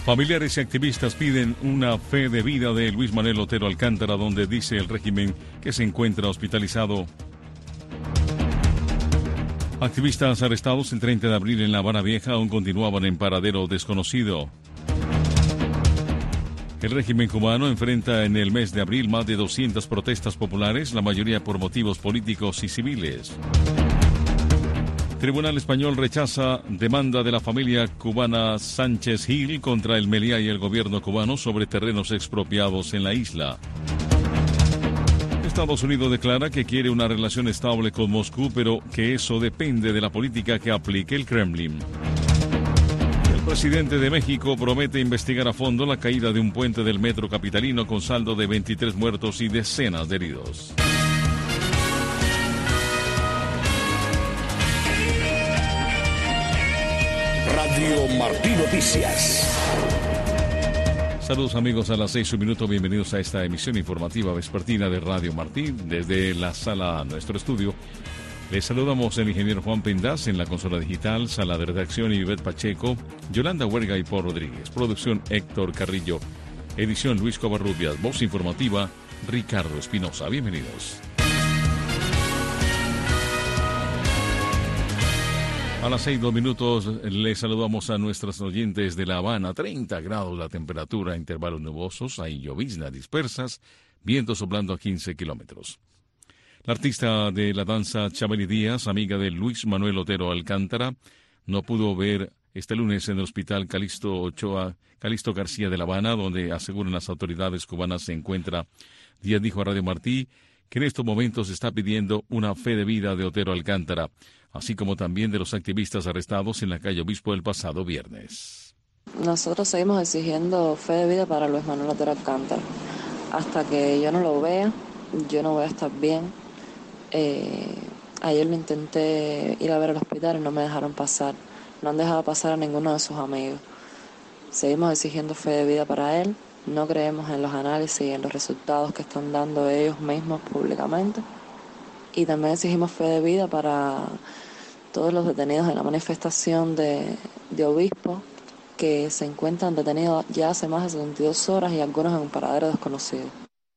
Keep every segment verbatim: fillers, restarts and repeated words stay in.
Familiares y activistas piden una fe de vida de Luis Manuel Otero Alcántara, donde dice el régimen que se encuentra hospitalizado. Activistas arrestados el treinta de abril en La Habana Vieja aún continuaban en paradero desconocido. El régimen cubano enfrenta en el mes de abril más de doscientas protestas populares, la mayoría por motivos políticos y civiles. Tribunal español rechaza demanda de la familia cubana Sánchez Gil contra el Meliá y el gobierno cubano sobre terrenos expropiados en la isla. Estados Unidos declara que quiere una relación estable con Moscú, pero que eso depende de la política que aplique el Kremlin. El presidente de México promete investigar a fondo la caída de un puente del metro capitalino con saldo de veintitrés muertos y decenas de heridos. Radio Martí Noticias. Saludos amigos, a las seis un minuto, bienvenidos a esta emisión informativa vespertina de Radio Martí. Desde la sala a nuestro estudio, les saludamos el ingeniero Juan Pendaz en la consola digital, sala de redacción Ivette Pacheco, Yolanda Huerga y Paul Rodríguez, producción Héctor Carrillo, edición Luis Covarrubias, voz informativa Ricardo Espinosa. Bienvenidos. A las seis, dos minutos, les saludamos a nuestros oyentes de La Habana. treinta grados la temperatura, intervalos nubosos, hay lloviznas dispersas, viento soplando a quince kilómetros. La artista de la danza Chabeli Díaz, amiga de Luis Manuel Otero Alcántara, no pudo ver este lunes en el hospital Calixto Ochoa, Calixto García de La Habana, donde aseguran las autoridades cubanas se encuentra. Díaz dijo a Radio Martí que en estos momentos se está pidiendo una fe de vida de Otero Alcántara, así como también de los activistas arrestados en la calle Obispo el pasado viernes. Nosotros seguimos exigiendo fe de vida para Luis Manuel Otero Alcántara. Hasta que yo no lo vea, yo no voy a estar bien. Eh, ayer lo intenté ir a ver al hospital y no me dejaron pasar. No han dejado pasar a ninguno de sus amigos. Seguimos exigiendo fe de vida para él. No creemos en los análisis y en los resultados que están dando ellos mismos públicamente. Y también exigimos fe de vida para todos los detenidos en la manifestación de, de Obispo, que se encuentran detenidos ya hace más de setenta y dos horas y algunos en un paradero desconocido.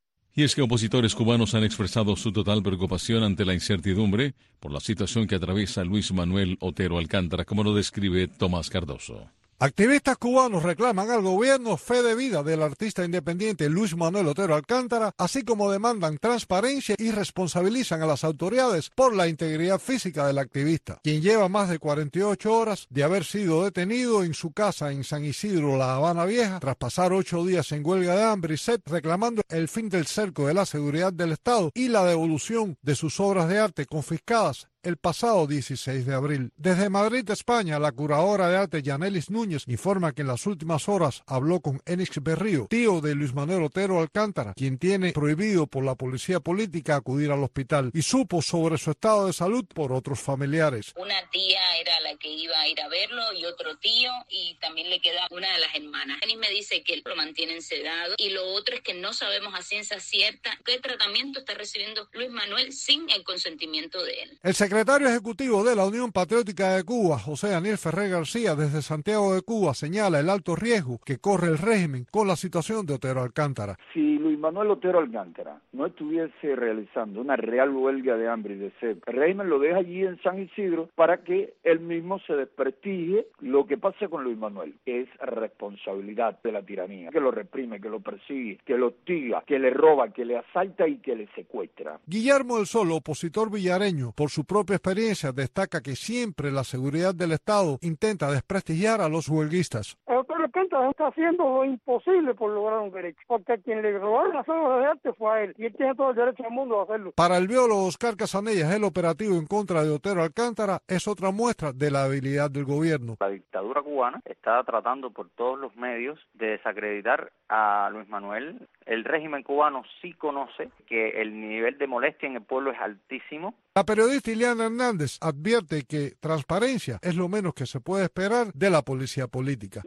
Y es que opositores cubanos han expresado su total preocupación ante la incertidumbre por la situación que atraviesa Luis Manuel Otero Alcántara, como lo describe Tomás Cardoso. Activistas cubanos reclaman al gobierno fe de vida del artista independiente Luis Manuel Otero Alcántara, así como demandan transparencia y responsabilizan a las autoridades por la integridad física del activista, quien lleva más de cuarenta y ocho horas de haber sido detenido en su casa en San Isidro, La Habana Vieja, tras pasar ocho días en huelga de hambre y sed, reclamando el fin del cerco de la seguridad del Estado y la devolución de sus obras de arte confiscadas el pasado dieciséis de abril. Desde Madrid, España, la curadora de arte Yanelis Núñez informa que en las últimas horas habló con Enix Berrío, tío de Luis Manuel Otero Alcántara, quien tiene prohibido por la policía política acudir al hospital, y supo sobre su estado de salud por otros familiares. Una tía era la que iba a ir a verlo y otro tío, y también le queda una de las hermanas. Enix me dice que él lo mantienen sedado, y lo otro es que no sabemos a ciencia cierta qué tratamiento está recibiendo Luis Manuel sin el consentimiento de él. El secretario ejecutivo de la Unión Patriótica de Cuba, José Daniel Ferrer García, desde Santiago de Cuba, señala el alto riesgo que corre el régimen con la situación de Otero Alcántara. Si Luis Manuel Otero Alcántara no estuviese realizando una real huelga de hambre y de sed, el régimen lo deja allí en San Isidro para que él mismo se desprestigie. Lo que pasa con Luis Manuel es responsabilidad de la tiranía, que lo reprime, que lo persigue, que lo hostiga, que le roba, que le asalta y que le secuestra. Guillermo del Sol, opositor villareño, por su propia experiencia, destaca que siempre la seguridad del Estado intenta desprestigiar a los huelguistas. Otero Alcántara está haciendo lo imposible por lograr un derecho, porque a quien le robaron las obras de arte fue a él, y él tiene todo el derecho del mundo a hacerlo. Para el biólogo Oscar Casanellas, el operativo en contra de Otero Alcántara es otra muestra de la habilidad del gobierno. La dictadura cubana está tratando por todos los medios de desacreditar a Luis Manuel. El régimen cubano sí conoce que el nivel de molestia en el pueblo es altísimo. La periodista Ileana Hernández advierte que transparencia es lo menos que se puede esperar de la policía política. Yo pienso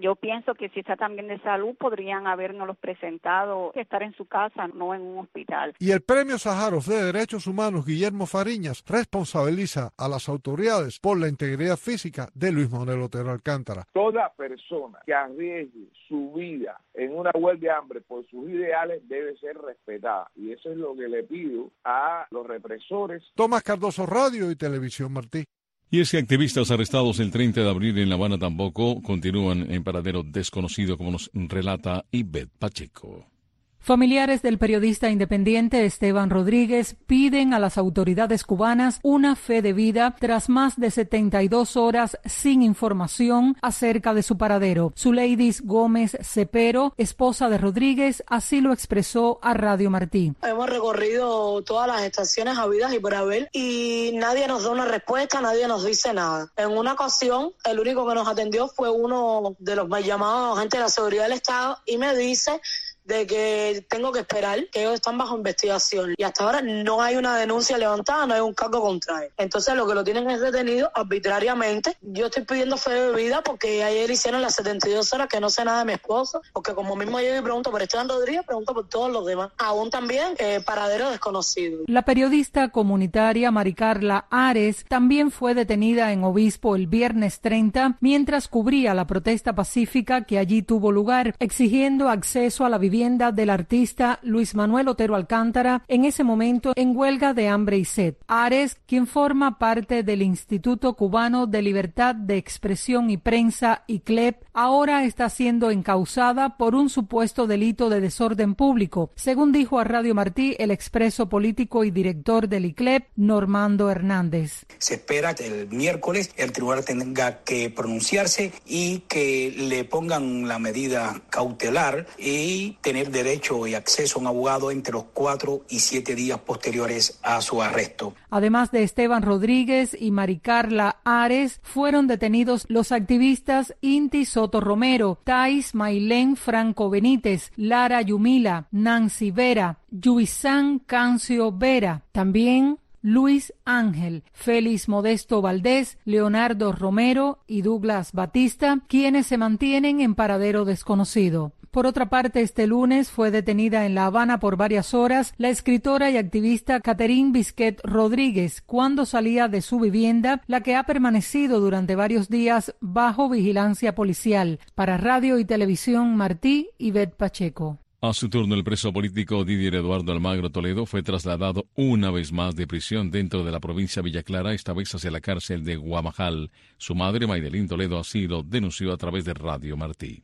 pienso que si está también de salud, podrían habernos presentado, estar en su casa, no en un hospital. Y el Premio Sájarov de Derechos Humanos, Guillermo Fariñas, responsabiliza a las autoridades por la integridad física de Luis Manuel Otero Alcántara. Toda persona que arriesgue su vida en una huelga de hambre por sus ideales debe ser respetada. Y eso es lo que le pido a los represores. Tomás Cardoso, Radio y Televisión Martí. Y es que activistas arrestados el treinta de abril en La Habana tampoco continúan en paradero desconocido, como nos relata Ivette Pacheco. Familiares del periodista independiente Esteban Rodríguez piden a las autoridades cubanas una fe de vida tras más de setenta y dos horas sin información acerca de su paradero. Zuleidis Gómez Cepero, esposa de Rodríguez, así lo expresó a Radio Martí. Hemos recorrido todas las estaciones habidas y por haber y nadie nos da una respuesta, nadie nos dice nada. En una ocasión, el único que nos atendió fue uno de los mal llamados agentes de la seguridad del Estado y me dice de que tengo que esperar, que ellos están bajo investigación y hasta ahora no hay una denuncia levantada, no hay un cargo contra él. Entonces lo que lo tienen es detenido arbitrariamente. Yo estoy pidiendo fe de vida porque ayer hicieron las setenta y dos horas que no sé nada de mi esposo, porque como mismo yo me pregunto por Esteban Rodríguez, pregunto por todos los demás. Aún también eh, paradero desconocido. La periodista comunitaria Maricarla Ares también fue detenida en Obispo el viernes treinta mientras cubría la protesta pacífica que allí tuvo lugar, exigiendo acceso a la vivienda del artista Luis Manuel Otero Alcántara, en ese momento en huelga de hambre y sed. Ares, quien forma parte del Instituto Cubano de Libertad de Expresión y Prensa, I C L E P, ahora está siendo encausada por un supuesto delito de desorden público, según dijo a Radio Martí el expreso político y director del I C L E P, Normando Hernández. Se espera que el miércoles el tribunal tenga que pronunciarse y que le pongan la medida cautelar y tener derecho y acceso a un abogado entre los cuatro y siete días posteriores a su arresto. Además de Esteban Rodríguez y Maricarla Ares, fueron detenidos los activistas Inti Soto Romero, Thais Mailén Franco Benítez, Lara Yumila, Nancy Vera, Yuisán Cancio Vera, también Luis Ángel, Félix Modesto Valdés, Leonardo Romero y Douglas Batista, quienes se mantienen en paradero desconocido. Por otra parte, este lunes fue detenida en La Habana por varias horas la escritora y activista Catherine Bisquet Rodríguez cuando salía de su vivienda, la que ha permanecido durante varios días bajo vigilancia policial. Para Radio y Televisión Martí, Ivette Pacheco. A su turno, el preso político Didier Eduardo Almagro Toledo fue trasladado una vez más de prisión dentro de la provincia de Villa Clara, esta vez hacia la cárcel de Guamajal. Su madre, Maydelín Toledo, así lo denunció a través de Radio Martí.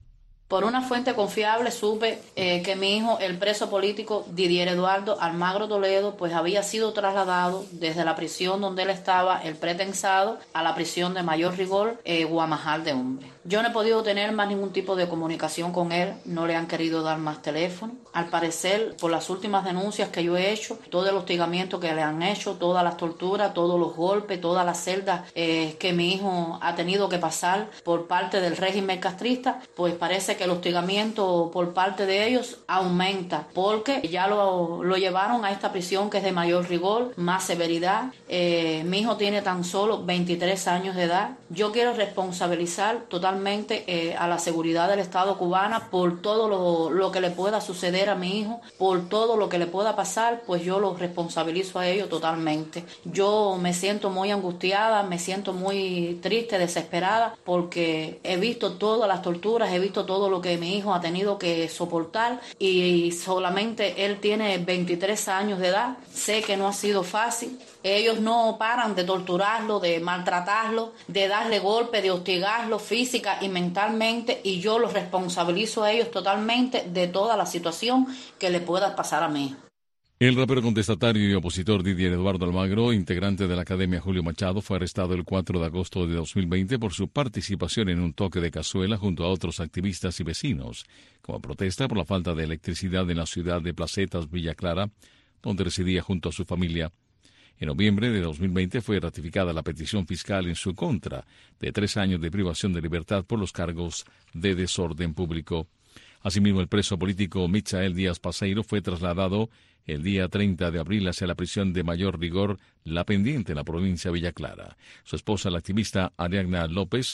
Por una fuente confiable supe eh, que mi hijo, el preso político Didier Eduardo Almagro Toledo, pues había sido trasladado desde la prisión donde él estaba, el pretensado, a la prisión de mayor rigor, eh, Guamajal de Hombre. Yo no he podido tener más ningún tipo de comunicación con él, no le han querido dar más teléfono. Al parecer, por las últimas denuncias que yo he hecho, todo el hostigamiento que le han hecho, todas las torturas, todos los golpes, todas las celdas eh, que mi hijo ha tenido que pasar por parte del régimen castrista, pues parece que el hostigamiento por parte de ellos aumenta, porque ya lo, lo llevaron a esta prisión que es de mayor rigor, más severidad. Eh, mi hijo tiene tan solo veintitrés años de edad. Yo quiero responsabilizar totalmente Eh, a la seguridad del Estado cubana por todo lo, lo que le pueda suceder a mi hijo, por todo lo que le pueda pasar, pues yo los responsabilizo a ellos totalmente. Yo me siento muy angustiada, me siento muy triste, desesperada, porque he visto todas las torturas, he visto todo lo que mi hijo ha tenido que soportar y solamente él tiene veintitrés años de edad. Sé que no ha sido fácil. Ellos no paran de torturarlo, de maltratarlo, de darle golpes, de hostigarlo física y mentalmente, y yo los responsabilizo a ellos totalmente de toda la situación que le pueda pasar a mi hijo. El rapero contestatario y opositor Didier Eduardo Almagro, integrante de la Academia Julio Machado, fue arrestado el cuatro de agosto de dos mil veinte por su participación en un toque de cazuela junto a otros activistas y vecinos, como protesta por la falta de electricidad en la ciudad de Placetas, Villa Clara, donde residía junto a su familia. En noviembre de dos mil veinte fue ratificada la petición fiscal en su contra de tres años de privación de libertad por los cargos de desorden público. Asimismo, el preso político Michael Díaz Paseiro fue trasladado el día treinta de abril hacia la prisión de mayor rigor La Pendiente en la provincia de Villa Clara. Su esposa, la activista Ariadna López,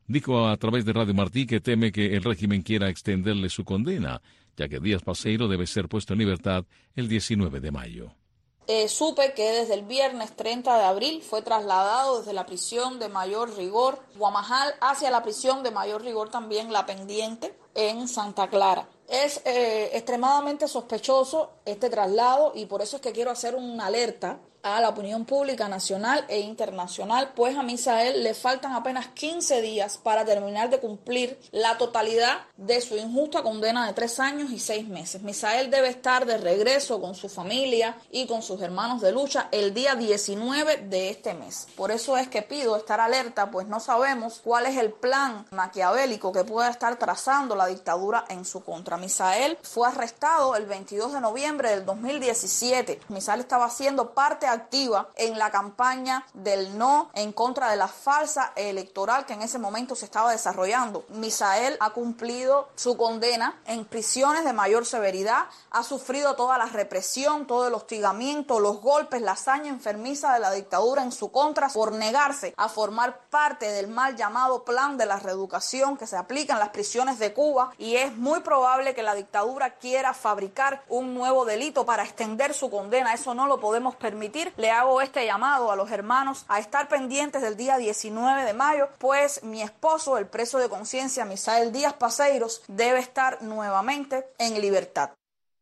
dijo a través de Radio Martí que teme que el régimen quiera extenderle su condena, ya que Díaz Paceiro debe ser puesto en libertad el diecinueve de mayo. Eh, supe que desde el viernes treinta de abril fue trasladado desde la prisión de mayor rigor Guamajal hacia la prisión de mayor rigor también La Pendiente en Santa Clara. Es eh, extremadamente sospechoso este traslado y por eso es que quiero hacer una alerta a la opinión pública nacional e internacional, pues a Misael le faltan apenas quince días para terminar de cumplir la totalidad de su injusta condena de tres años y seis meses. Misael debe estar de regreso con su familia y con sus hermanos de lucha el día diecinueve de este mes. Por eso es que pido estar alerta, pues no sabemos cuál es el plan maquiavélico que pueda estar trazando la dictadura en su contra. Misael fue arrestado el veintidós de noviembre del dos mil diecisiete. Misael estaba siendo parte activa en la campaña del no en contra de la falsa electoral que en ese momento se estaba desarrollando. Misael ha cumplido su condena en prisiones de mayor severidad, ha sufrido toda la represión, todo el hostigamiento, los golpes, la hazaña enfermiza de la dictadura en su contra por negarse a formar parte del mal llamado plan de la reeducación que se aplica en las prisiones de Cuba, y es muy probable que la dictadura quiera fabricar un nuevo delito para extender su condena. Eso no lo podemos permitir. Le hago este llamado a los hermanos a estar pendientes del día diecinueve de mayo, pues mi esposo, el preso de conciencia Misael Díaz Paceiros, debe estar nuevamente en libertad.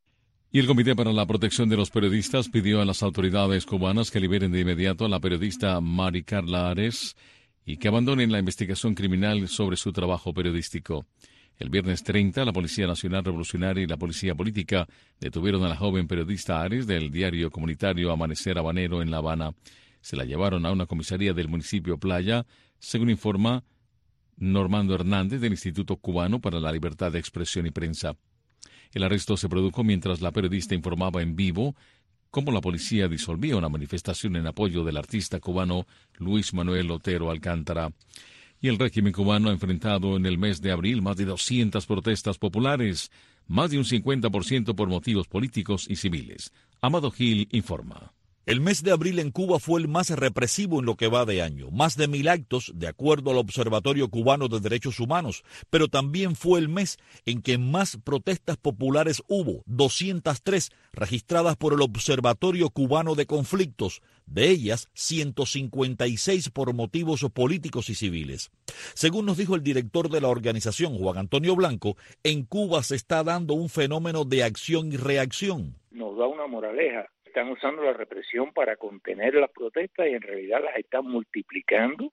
Y el Comité para la Protección de los Periodistas pidió a las autoridades cubanas que liberen de inmediato a la periodista Mari Carla Ares y que abandonen la investigación criminal sobre su trabajo periodístico. El viernes treinta, la Policía Nacional Revolucionaria y la Policía Política detuvieron a la joven periodista Ares del diario comunitario Amanecer Habanero en La Habana. Se la llevaron a una comisaría del municipio Playa, según informa Normando Hernández del Instituto Cubano para la Libertad de Expresión y Prensa. El arresto se produjo mientras la periodista informaba en vivo cómo la policía disolvía una manifestación en apoyo del artista cubano Luis Manuel Otero Alcántara. Y el régimen cubano ha enfrentado en el mes de abril más de doscientas protestas populares, más de un cincuenta por ciento por motivos políticos y civiles. Amado Gil informa. El mes de abril en Cuba fue el más represivo en lo que va de año, más de mil actos, de acuerdo al Observatorio Cubano de Derechos Humanos, pero también fue el mes en que más protestas populares hubo, doscientas tres, registradas por el Observatorio Cubano de Conflictos, de ellas ciento cincuenta y seis por motivos políticos y civiles. Según nos dijo el director de la organización, Juan Antonio Blanco, en Cuba se está dando un fenómeno de acción y reacción. Nos da una moraleja. Están usando la represión para contener las protestas y en realidad las están multiplicando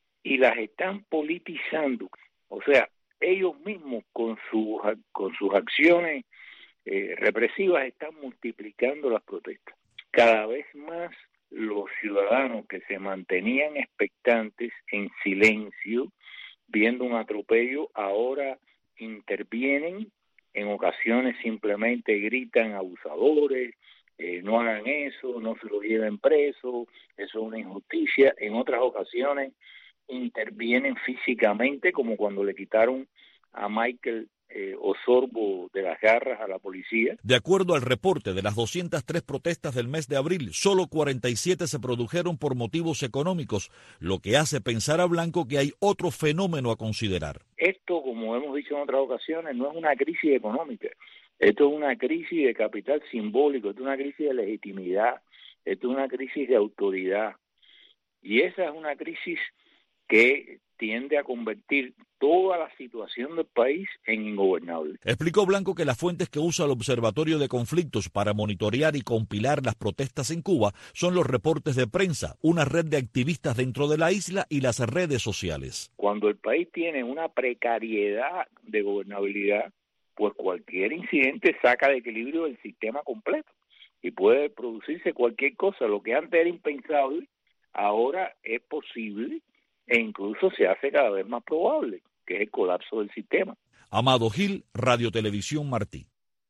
y las están politizando. O sea, ellos mismos con sus, con sus acciones eh, represivas están multiplicando las protestas. Cada vez más los ciudadanos que se mantenían expectantes en silencio, viendo un atropello, ahora intervienen, en ocasiones simplemente gritan abusadores, Eh, no hagan eso, no se lo lleven preso, eso es una injusticia. En otras ocasiones intervienen físicamente, como cuando le quitaron a Michael eh, Osorbo de las garras a la policía. De acuerdo al reporte de las doscientas tres protestas del mes de abril, solo cuarenta y siete se produjeron por motivos económicos, lo que hace pensar a Blanco que hay otro fenómeno a considerar. Esto, como hemos dicho en otras ocasiones, no es una crisis económica. Esto es una crisis de capital simbólico, esto es una crisis de legitimidad, esto es una crisis de autoridad. Y esa es una crisis que tiende a convertir toda la situación del país en ingobernable. Explicó Blanco que las fuentes que usa el Observatorio de Conflictos para monitorear y compilar las protestas en Cuba son los reportes de prensa, una red de activistas dentro de la isla y las redes sociales. Cuando el país tiene una precariedad de gobernabilidad, pues cualquier incidente saca de equilibrio el sistema completo y puede producirse cualquier cosa. Lo que antes era impensable, ahora es posible e incluso se hace cada vez más probable, que es el colapso del sistema. Amado Gil, Radio Televisión Martí.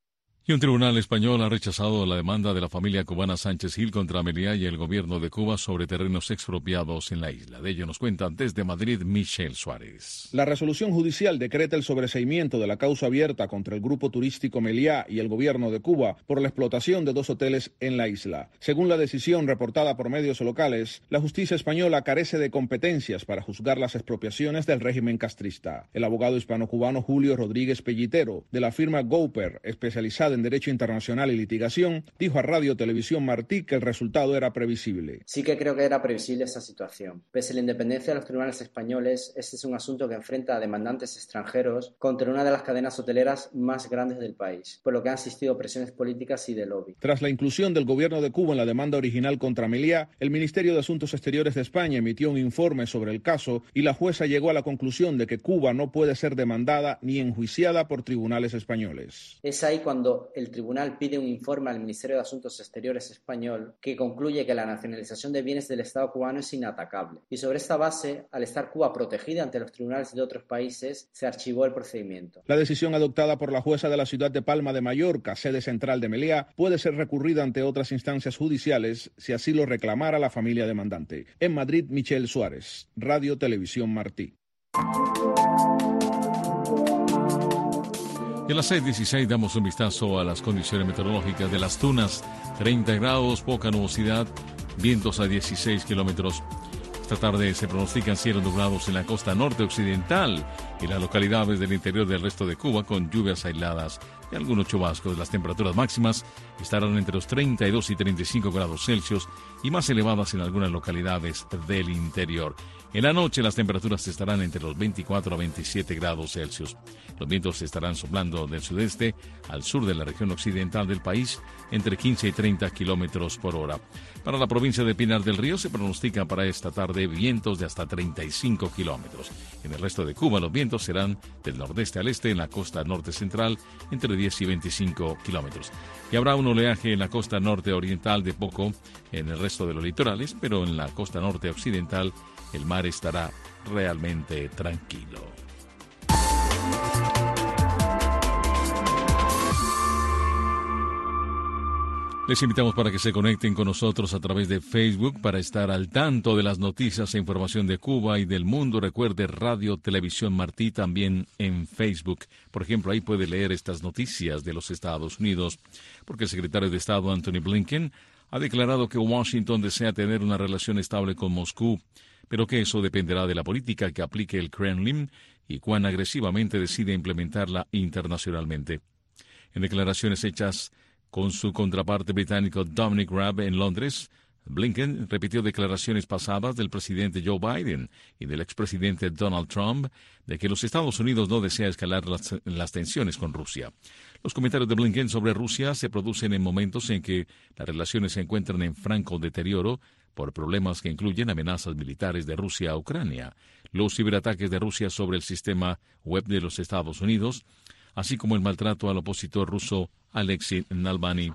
Y un tribunal español ha rechazado la demanda de la familia cubana Sánchez Gil contra Meliá y el gobierno de Cuba sobre terrenos expropiados en la isla. De ello nos cuenta desde Madrid Michelle Suárez. La resolución judicial decreta el sobreseimiento de la causa abierta contra el grupo turístico Meliá y el gobierno de Cuba por la explotación de dos hoteles en la isla. Según la decisión reportada por medios locales, la justicia española carece de competencias para juzgar las expropiaciones del régimen castrista. El abogado hispano-cubano Julio Rodríguez Pellitero, de la firma Gouper, especializada en Derecho Internacional y Litigación, dijo a Radio Televisión Martí que el resultado era previsible. Sí que creo que era previsible esa situación. Pese a la independencia de los tribunales españoles, este es un asunto que enfrenta a demandantes extranjeros contra una de las cadenas hoteleras más grandes del país, por lo que han existido presiones políticas y de lobby. Tras la inclusión del gobierno de Cuba en la demanda original contra Meliá, el Ministerio de Asuntos Exteriores de España emitió un informe sobre el caso y la jueza llegó a la conclusión de que Cuba no puede ser demandada ni enjuiciada por tribunales españoles. Es ahí cuando el tribunal pide un informe al Ministerio de Asuntos Exteriores español que concluye que la nacionalización de bienes del Estado cubano es inatacable. Y sobre esta base, al estar Cuba protegida ante los tribunales de otros países, se archivó el procedimiento. La decisión adoptada por la jueza de la ciudad de Palma de Mallorca, sede central de Meliá, puede ser recurrida ante otras instancias judiciales si así lo reclamara la familia demandante. En Madrid, Michelle Suárez, Radio Televisión Martí. Y a las seis dieciséis damos un vistazo a las condiciones meteorológicas de Las Tunas. treinta grados, poca nubosidad, vientos a dieciséis kilómetros. Esta tarde se pronostican cielos nublados en la costa norte occidental y las localidades del interior del resto de Cuba con lluvias aisladas y algunos chubascos. Las temperaturas máximas estarán entre los treinta y dos y treinta y cinco grados Celsius y más elevadas en algunas localidades del interior. En la noche las temperaturas estarán entre los veinticuatro a veintisiete grados Celsius. Los vientos estarán soplando del sudeste al sur de la región occidental del país entre quince y treinta kilómetros por hora. Para la provincia de Pinar del Río se pronostica para esta tarde vientos de hasta treinta y cinco kilómetros. En el resto de Cuba los vientos serán del nordeste al este en la costa norte central entre diez y veinticinco kilómetros. Y habrá un oleaje en la costa norte oriental de poco en el resto de los litorales, pero en la costa norte occidental el mar estará realmente tranquilo. Les invitamos para que se conecten con nosotros a través de Facebook para estar al tanto de las noticias e información de Cuba y del mundo. Recuerde Radio Televisión Martí también en Facebook. Por ejemplo, ahí puede leer estas noticias de los Estados Unidos, porque el secretario de Estado Anthony Blinken ha declarado que Washington desea tener una relación estable con Moscú, pero que eso dependerá de la política que aplique el Kremlin y cuán agresivamente decide implementarla internacionalmente. En declaraciones hechas con su contraparte británico Dominic Raab en Londres, Blinken repitió declaraciones pasadas del presidente Joe Biden y del expresidente Donald Trump de que los Estados Unidos no desea escalar las, las tensiones con Rusia. Los comentarios de Blinken sobre Rusia se producen en momentos en que las relaciones se encuentran en franco deterioro por problemas que incluyen amenazas militares de Rusia a Ucrania, los ciberataques de Rusia sobre el sistema web de los Estados Unidos, así como el maltrato al opositor ruso Alexei Navalny.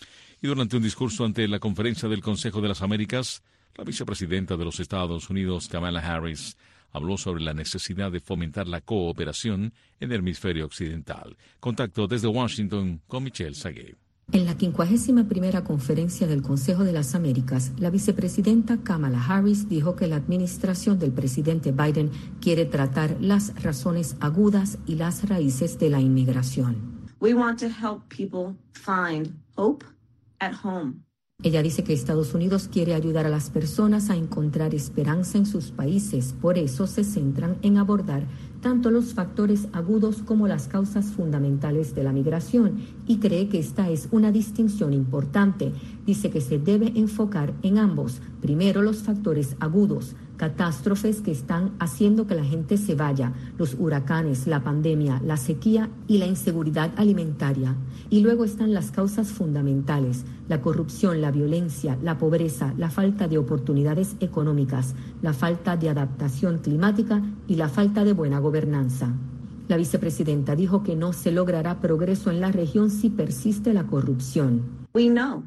Y durante un discurso ante la conferencia del Consejo de las Américas, la vicepresidenta de los Estados Unidos, Kamala Harris, habló sobre la necesidad de fomentar la cooperación en el hemisferio occidental. Contacto desde Washington con Michelle Sagué. En la quincuagésima primera conferencia del Consejo de las Américas, la vicepresidenta Kamala Harris dijo que la administración del presidente Biden quiere tratar las razones agudas y las raíces de la inmigración. We want to help people find hope at home. Ella dice que Estados Unidos quiere ayudar a las personas a encontrar esperanza en sus países, por eso se centran en abordar tanto los factores agudos como las causas fundamentales de la migración y cree que esta es una distinción importante. Dice que se debe enfocar en ambos. Primero, los factores agudos, catástrofes que están haciendo que la gente se vaya, los huracanes, la pandemia, la sequía y la inseguridad alimentaria. Y luego están las causas fundamentales, la corrupción, la violencia, la pobreza, la falta de oportunidades económicas, la falta de adaptación climática y la falta de buena gobernanza. La vicepresidenta dijo que no se logrará progreso en la región si persiste la corrupción. We know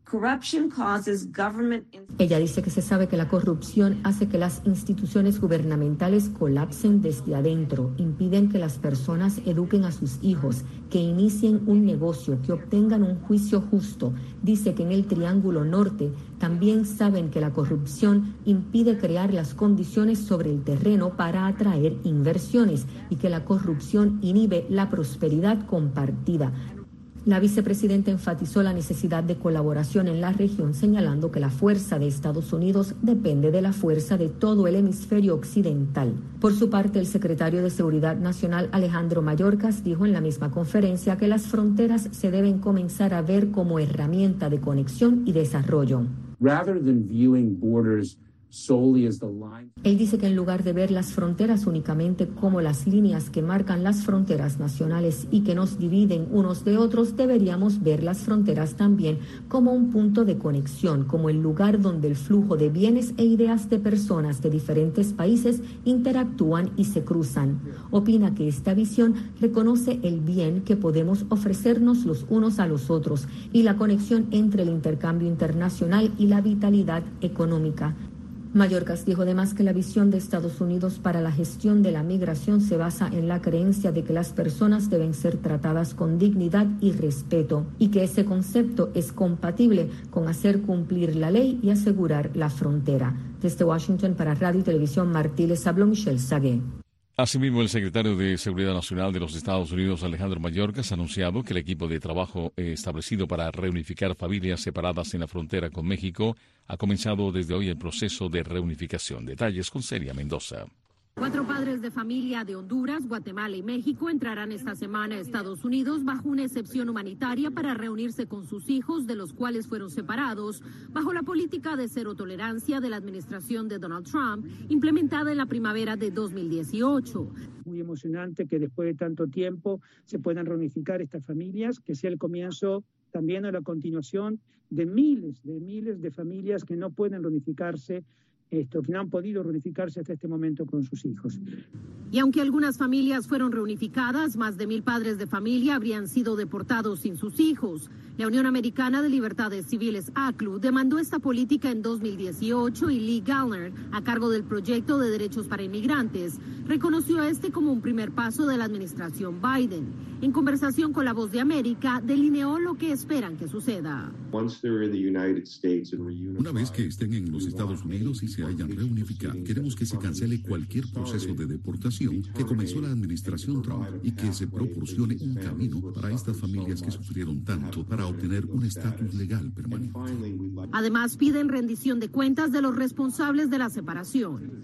Corruption causes government... Ella dice que se sabe que la corrupción hace que las instituciones gubernamentales colapsen desde adentro, impiden que las personas eduquen a sus hijos, que inicien un negocio, que obtengan un juicio justo. Dice que en el Triángulo Norte también saben que la corrupción impide crear las condiciones sobre el terreno para atraer inversiones y que la corrupción inhibe la prosperidad compartida. La vicepresidenta enfatizó la necesidad de colaboración en la región, señalando que la fuerza de Estados Unidos depende de la fuerza de todo el hemisferio occidental. Por su parte, el secretario de Seguridad Nacional, Alejandro Mayorkas, dijo en la misma conferencia que las fronteras se deben comenzar a ver como herramienta de conexión y desarrollo. Rather than viewing borders solely as the line. Él dice que en lugar de ver las fronteras únicamente como las líneas que marcan las fronteras nacionales y que nos dividen unos de otros, deberíamos ver las fronteras también como un punto de conexión, como el lugar donde el flujo de bienes e ideas de personas de diferentes países interactúan y se cruzan. Opina que esta visión reconoce el bien que podemos ofrecernos los unos a los otros y la conexión entre el intercambio internacional y la vitalidad económica. Mayorkas dijo además que la visión de Estados Unidos para la gestión de la migración se basa en la creencia de que las personas deben ser tratadas con dignidad y respeto y que ese concepto es compatible con hacer cumplir la ley y asegurar la frontera. Desde Washington para Radio y Televisión Martí les habló Michelle Sagué. Asimismo, el secretario de Seguridad Nacional de los Estados Unidos, Alejandro Mayorkas, ha anunciado que el equipo de trabajo establecido para reunificar familias separadas en la frontera con México ha comenzado desde hoy el proceso de reunificación. Detalles con Celia Mendoza. Cuatro padres de familia de Honduras, Guatemala y México entrarán esta semana a Estados Unidos bajo una excepción humanitaria para reunirse con sus hijos, de los cuales fueron separados, bajo la política de cero tolerancia de la administración de Donald Trump, implementada en la primavera de dos mil dieciocho. Muy emocionante que después de tanto tiempo se puedan reunificar estas familias, que sea el comienzo también o la continuación de miles, de miles de familias que no pueden reunificarse, Esto, que no han podido reunificarse hasta este momento con sus hijos. Y aunque algunas familias fueron reunificadas, más de mil padres de familia habrían sido deportados sin sus hijos. La Unión Americana de Libertades Civiles, A C L U, demandó esta política en dos mil dieciocho y Lee Gallner, a cargo del Proyecto de Derechos para Inmigrantes, reconoció a este como un primer paso de la administración Biden. En conversación con La Voz de América, delineó lo que esperan que suceda. Una vez que estén en los Estados Unidos y se hayan reunificado, queremos que se cancele cualquier proceso de deportación que comenzó la administración Trump y que se proporcione un camino para estas familias que sufrieron tanto para obtener un estatus legal permanente. Además, piden rendición de cuentas de los responsables de la separación.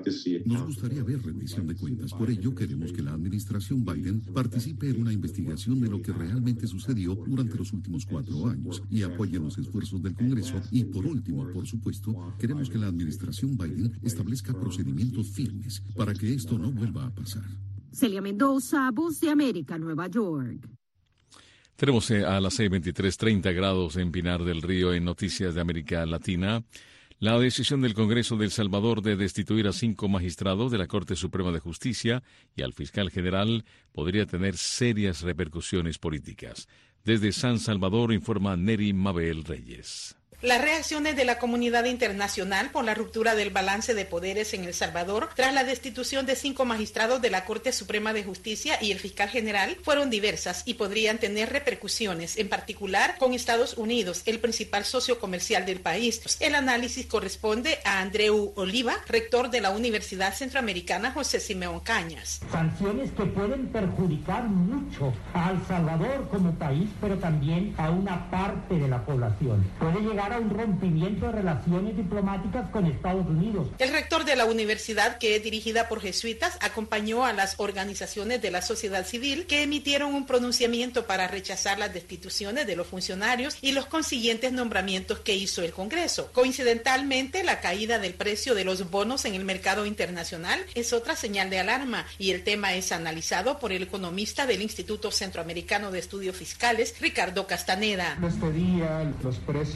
Nos gustaría ver rendición de cuentas. Por ello, queremos que la administración Biden participe en una investigación de lo que realmente sucedió durante los últimos cuatro años y apoye los esfuerzos del Congreso. Y por último, por supuesto, queremos que la administración Biden establezca procedimientos firmes para que esto no vuelva a pasar. Celia Mendoza, Voz de América, Nueva York. Tenemos a las seis veintitrés, treinta grados en Pinar del Río en Noticias de América Latina. La decisión del Congreso de El Salvador de destituir a cinco magistrados de la Corte Suprema de Justicia y al fiscal general podría tener serias repercusiones políticas. Desde San Salvador informa Neri Mabel Reyes. Las reacciones de la comunidad internacional por la ruptura del balance de poderes en El Salvador tras la destitución de cinco magistrados de la Corte Suprema de Justicia y el fiscal general fueron diversas y podrían tener repercusiones, en particular con Estados Unidos, el principal socio comercial del país. El análisis corresponde a Andreu Oliva, rector de la Universidad Centroamericana José Simeón Cañas. Sanciones que pueden perjudicar mucho a El Salvador como país, pero también a una parte de la población. Puede llegar a un rompimiento de relaciones diplomáticas con Estados Unidos. El rector de la universidad, que es dirigida por jesuitas, acompañó a las organizaciones de la sociedad civil que emitieron un pronunciamiento para rechazar las destituciones de los funcionarios y los consiguientes nombramientos que hizo el Congreso. Coincidentalmente, la caída del precio de los bonos en el mercado internacional es otra señal de alarma y el tema es analizado por el economista del Instituto Centroamericano de Estudios Fiscales, Ricardo Castaneda. Este día los precios de los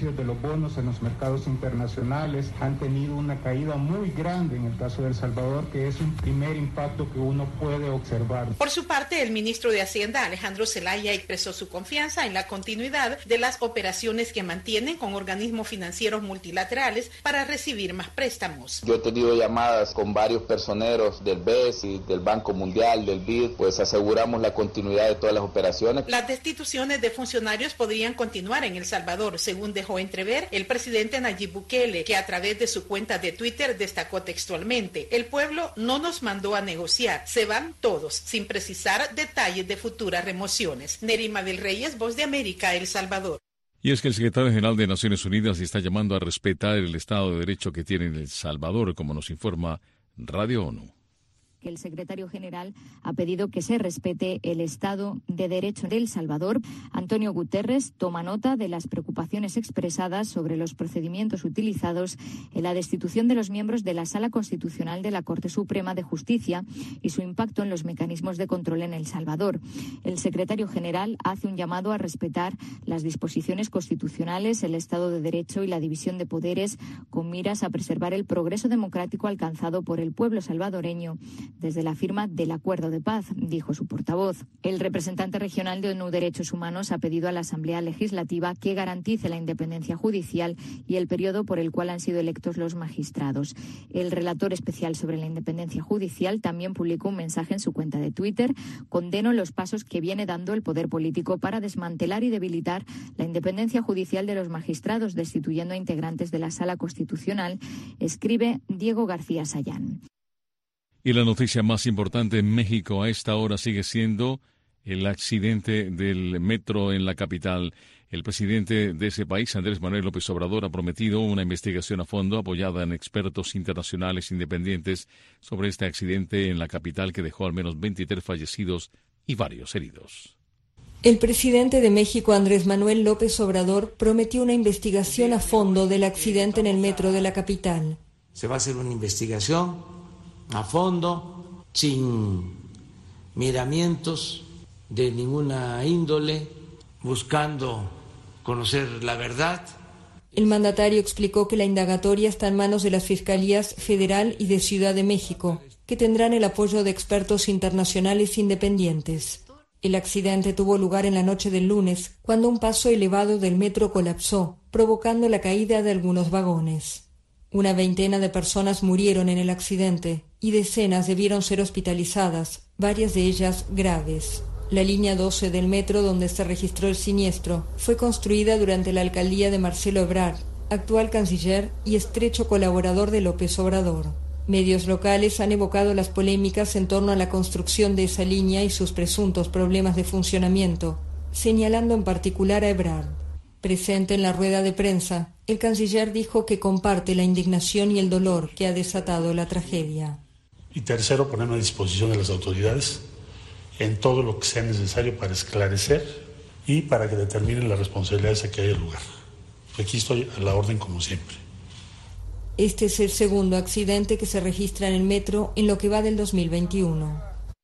bonos en los mercados internacionales han tenido una caída muy grande en el caso de El Salvador, que es un primer impacto que uno puede observar. Por su parte, el ministro de Hacienda, Alejandro Zelaya, expresó su confianza en la continuidad de las operaciones que mantienen con organismos financieros multilaterales para recibir más préstamos. Yo he tenido llamadas con varios personeros del B E S y del Banco Mundial, del B I D, pues aseguramos la continuidad de todas las operaciones. Las destituciones de funcionarios podrían continuar en El Salvador, según dejó entrever el presidente Nayib Bukele, que a través de su cuenta de Twitter destacó textualmente: el pueblo no nos mandó a negociar, se van todos, sin precisar detalles de futuras remociones. Nerima del Reyes, Voz de América, El Salvador. Y es que el secretario general de Naciones Unidas está llamando a respetar el Estado de Derecho que tiene El Salvador, como nos informa Radio ONU. El secretario general ha pedido que se respete el Estado de Derecho de El Salvador. Antonio Guterres toma nota de las preocupaciones expresadas sobre los procedimientos utilizados en la destitución de los miembros de la Sala Constitucional de la Corte Suprema de Justicia y su impacto en los mecanismos de control en El Salvador. El secretario general hace un llamado a respetar las disposiciones constitucionales, el Estado de Derecho y la división de poderes, con miras a preservar el progreso democrático alcanzado por el pueblo salvadoreño desde la firma del acuerdo de paz, dijo su portavoz. El representante regional de ONU Derechos Humanos ha pedido a la Asamblea Legislativa que garantice la independencia judicial y el periodo por el cual han sido electos los magistrados. El relator especial sobre la independencia judicial también publicó un mensaje en su cuenta de Twitter: condeno los pasos que viene dando el poder político para desmantelar y debilitar la independencia judicial de los magistrados, destituyendo a integrantes de la Sala Constitucional, escribe Diego García Sayán. Y la noticia más importante en México a esta hora sigue siendo el accidente del metro en la capital. El presidente de ese país, Andrés Manuel López Obrador, ha prometido una investigación a fondo apoyada en expertos internacionales independientes sobre este accidente en la capital que dejó al menos veintitrés fallecidos y varios heridos. El presidente de México, Andrés Manuel López Obrador, prometió una investigación a fondo del accidente en el metro de la capital. Se va a hacer una investigación a fondo, sin miramientos de ninguna índole, buscando conocer la verdad. El mandatario explicó que la indagatoria está en manos de las Fiscalías Federal y de Ciudad de México, que tendrán el apoyo de expertos internacionales independientes. El accidente tuvo lugar en la noche del lunes, cuando un paso elevado del metro colapsó, provocando la caída de algunos vagones. Una veintena de personas murieron en el accidente y decenas debieron ser hospitalizadas, varias de ellas graves. La línea doce del metro donde se registró el siniestro fue construida durante la alcaldía de Marcelo Ebrard, actual canciller y estrecho colaborador de López Obrador. Medios locales han evocado las polémicas en torno a la construcción de esa línea y sus presuntos problemas de funcionamiento, señalando en particular a Ebrard. Presente en la rueda de prensa, el canciller dijo que comparte la indignación y el dolor que ha desatado la tragedia. Y tercero, ponerme a disposición de las autoridades en todo lo que sea necesario para esclarecer y para que determinen las responsabilidades a que haya lugar. Aquí estoy a la orden como siempre. Este es el segundo accidente que se registra en el metro en lo que va del dos mil veintiuno.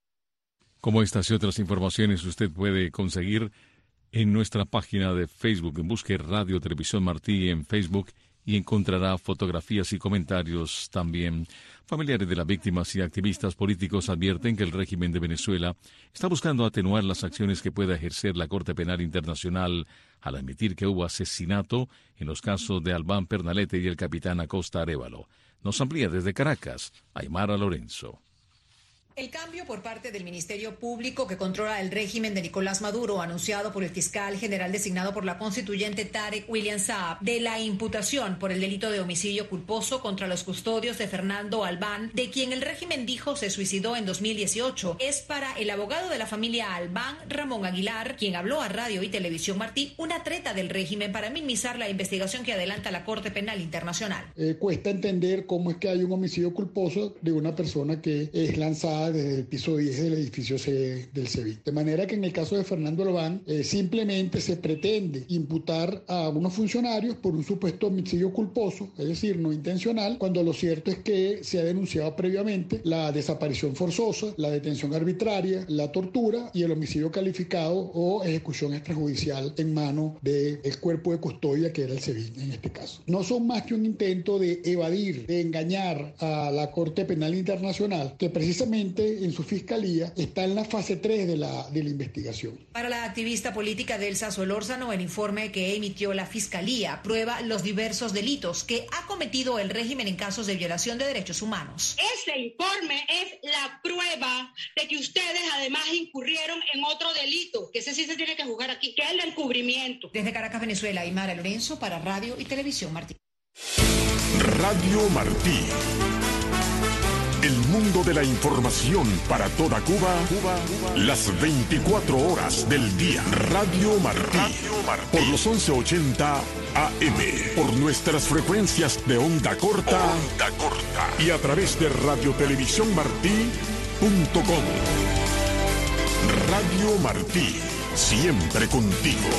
Como estas y otras informaciones usted puede conseguir en nuestra página de Facebook. Busque Radio Televisión Martí en Facebook y encontrará fotografías y comentarios también. Familiares de las víctimas y activistas políticos advierten que el régimen de Venezuela está buscando atenuar las acciones que pueda ejercer la Corte Penal Internacional al admitir que hubo asesinato en los casos de Albán Pernalete y el capitán Acosta Arévalo. Nos amplía desde Caracas, Aymara Lorenzo. El cambio por parte del Ministerio Público que controla el régimen de Nicolás Maduro, anunciado por el fiscal general designado por la constituyente Tarek William Saab, de la imputación por el delito de homicidio culposo contra los custodios de Fernando Albán, de quien el régimen dijo se suicidó en dos mil dieciocho, es para el abogado de la familia Albán, Ramón Aguilar, quien habló a Radio y Televisión Martí, una treta del régimen para minimizar la investigación que adelanta la Corte Penal Internacional. Eh, cuesta entender cómo es que hay un homicidio culposo de una persona que es lanzada entrada desde el piso diez del edificio C del SEBIN. De manera que en el caso de Fernando Albán, eh, simplemente se pretende imputar a unos funcionarios por un supuesto homicidio culposo, es decir, no intencional, cuando lo cierto es que se ha denunciado previamente la desaparición forzosa, la detención arbitraria, la tortura y el homicidio calificado o ejecución extrajudicial en mano del cuerpo de custodia que era el SEBIN en este caso. No son más que un intento de evadir, de engañar a la Corte Penal Internacional, que precisamente en su fiscalía está en la fase tres de la, de la investigación. Para la activista política Delsa Solórzano, el informe que emitió la Fiscalía prueba los diversos delitos que ha cometido el régimen en casos de violación de derechos humanos. Ese informe es la prueba de que ustedes además incurrieron en otro delito, que ese sí se tiene que juzgar aquí, que es el encubrimiento. Desde Caracas, Venezuela, Aymara Lorenzo para Radio y Televisión Martí. Radio Martí. El mundo de la información para toda Cuba, Cuba, Cuba. Las veinticuatro horas del día. Radio Martí. Radio Martí. Por los once ochenta A M. Por nuestras frecuencias de onda corta. Onda corta. Y a través de radio televisión martí punto com. Radio Martí. Siempre contigo.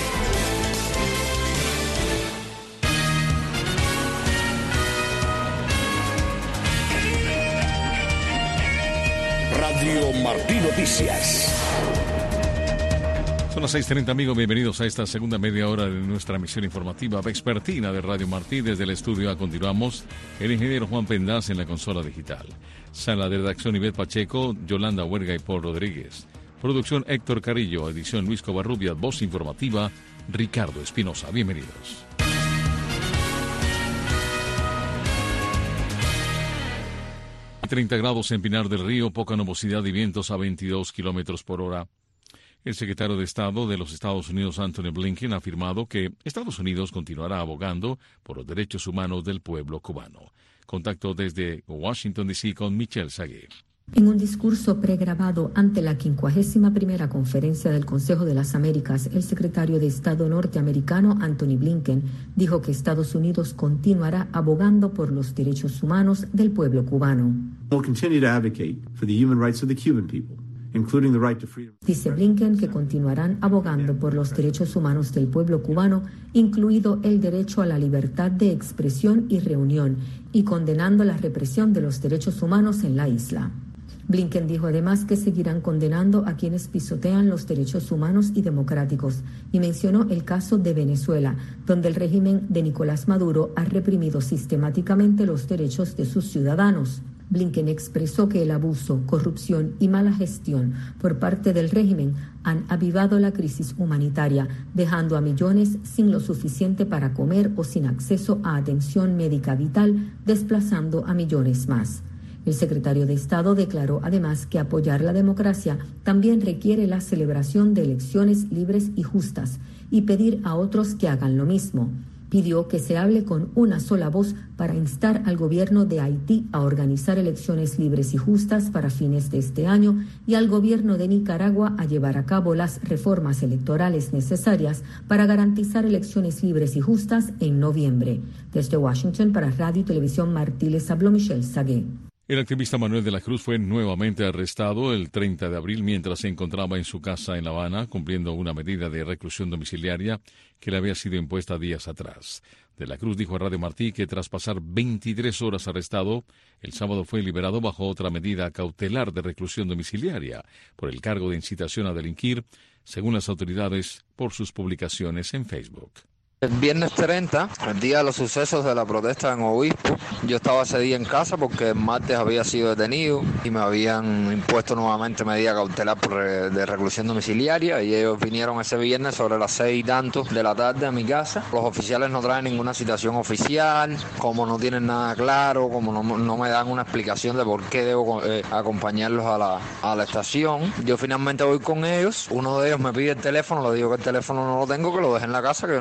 Radio Martí Noticias. Son las seis treinta, amigos. Bienvenidos a esta segunda media hora de nuestra misión informativa vespertina de Radio Martí. Desde el estudio A continuamos. El ingeniero Juan Pendaz en la consola digital. Sala de redacción Ivette Pacheco, Yolanda Huerga y Paul Rodríguez. Producción Héctor Carrillo. Edición Luis Covarrubias. Voz informativa Ricardo Espinosa. Bienvenidos. treinta grados en Pinar del Río, poca nubosidad y vientos a veintidós kilómetros por hora. El secretario de Estado de los Estados Unidos, Anthony Blinken, ha afirmado que Estados Unidos continuará abogando por los derechos humanos del pueblo cubano. Contacto desde Washington, D C con Michelle Sagué. En un discurso pregrabado ante la quincuagésima primera conferencia del Consejo de las Américas, el secretario de Estado norteamericano Anthony Blinken dijo que Estados Unidos continuará abogando por los derechos humanos del pueblo cubano. We'll continue to advocate for the human rights of the Cuban people, including the right to freedom. Dice Blinken que continuarán abogando por los derechos humanos del pueblo cubano, incluido el derecho a la libertad de expresión y reunión, y condenando la represión de los derechos humanos en la isla. Blinken dijo además que seguirán condenando a quienes pisotean los derechos humanos y democráticos y mencionó el caso de Venezuela, donde el régimen de Nicolás Maduro ha reprimido sistemáticamente los derechos de sus ciudadanos. Blinken expresó que el abuso, corrupción y mala gestión por parte del régimen han avivado la crisis humanitaria, dejando a millones sin lo suficiente para comer o sin acceso a atención médica vital, desplazando a millones más. El secretario de Estado declaró además que apoyar la democracia también requiere la celebración de elecciones libres y justas y pedir a otros que hagan lo mismo. Pidió que se hable con una sola voz para instar al gobierno de Haití a organizar elecciones libres y justas para fines de este año y al gobierno de Nicaragua a llevar a cabo las reformas electorales necesarias para garantizar elecciones libres y justas en noviembre. Desde Washington para Radio y Televisión Martí les habló Michelle Sagué. El activista Manuel de la Cruz fue nuevamente arrestado el treinta de abril mientras se encontraba en su casa en La Habana cumpliendo una medida de reclusión domiciliaria que le había sido impuesta días atrás. De la Cruz dijo a Radio Martí que tras pasar veintitrés horas arrestado, el sábado fue liberado bajo otra medida cautelar de reclusión domiciliaria por el cargo de incitación a delinquir, según las autoridades, por sus publicaciones en Facebook. El viernes treinta, el día de los sucesos de la protesta en Obispo, yo estaba ese día en casa porque el martes había sido detenido y me habían impuesto nuevamente medida cautelar por re- de reclusión domiciliaria y ellos vinieron ese viernes sobre las seis y tanto de la tarde a mi casa. Los oficiales no traen ninguna citación oficial, como no tienen nada claro, como no, no me dan una explicación de por qué debo eh, acompañarlos a la, a la estación. Yo finalmente voy con ellos, uno de ellos me pide el teléfono, le digo que el teléfono no lo tengo, que lo dejé en la casa, que yo no tengo por qué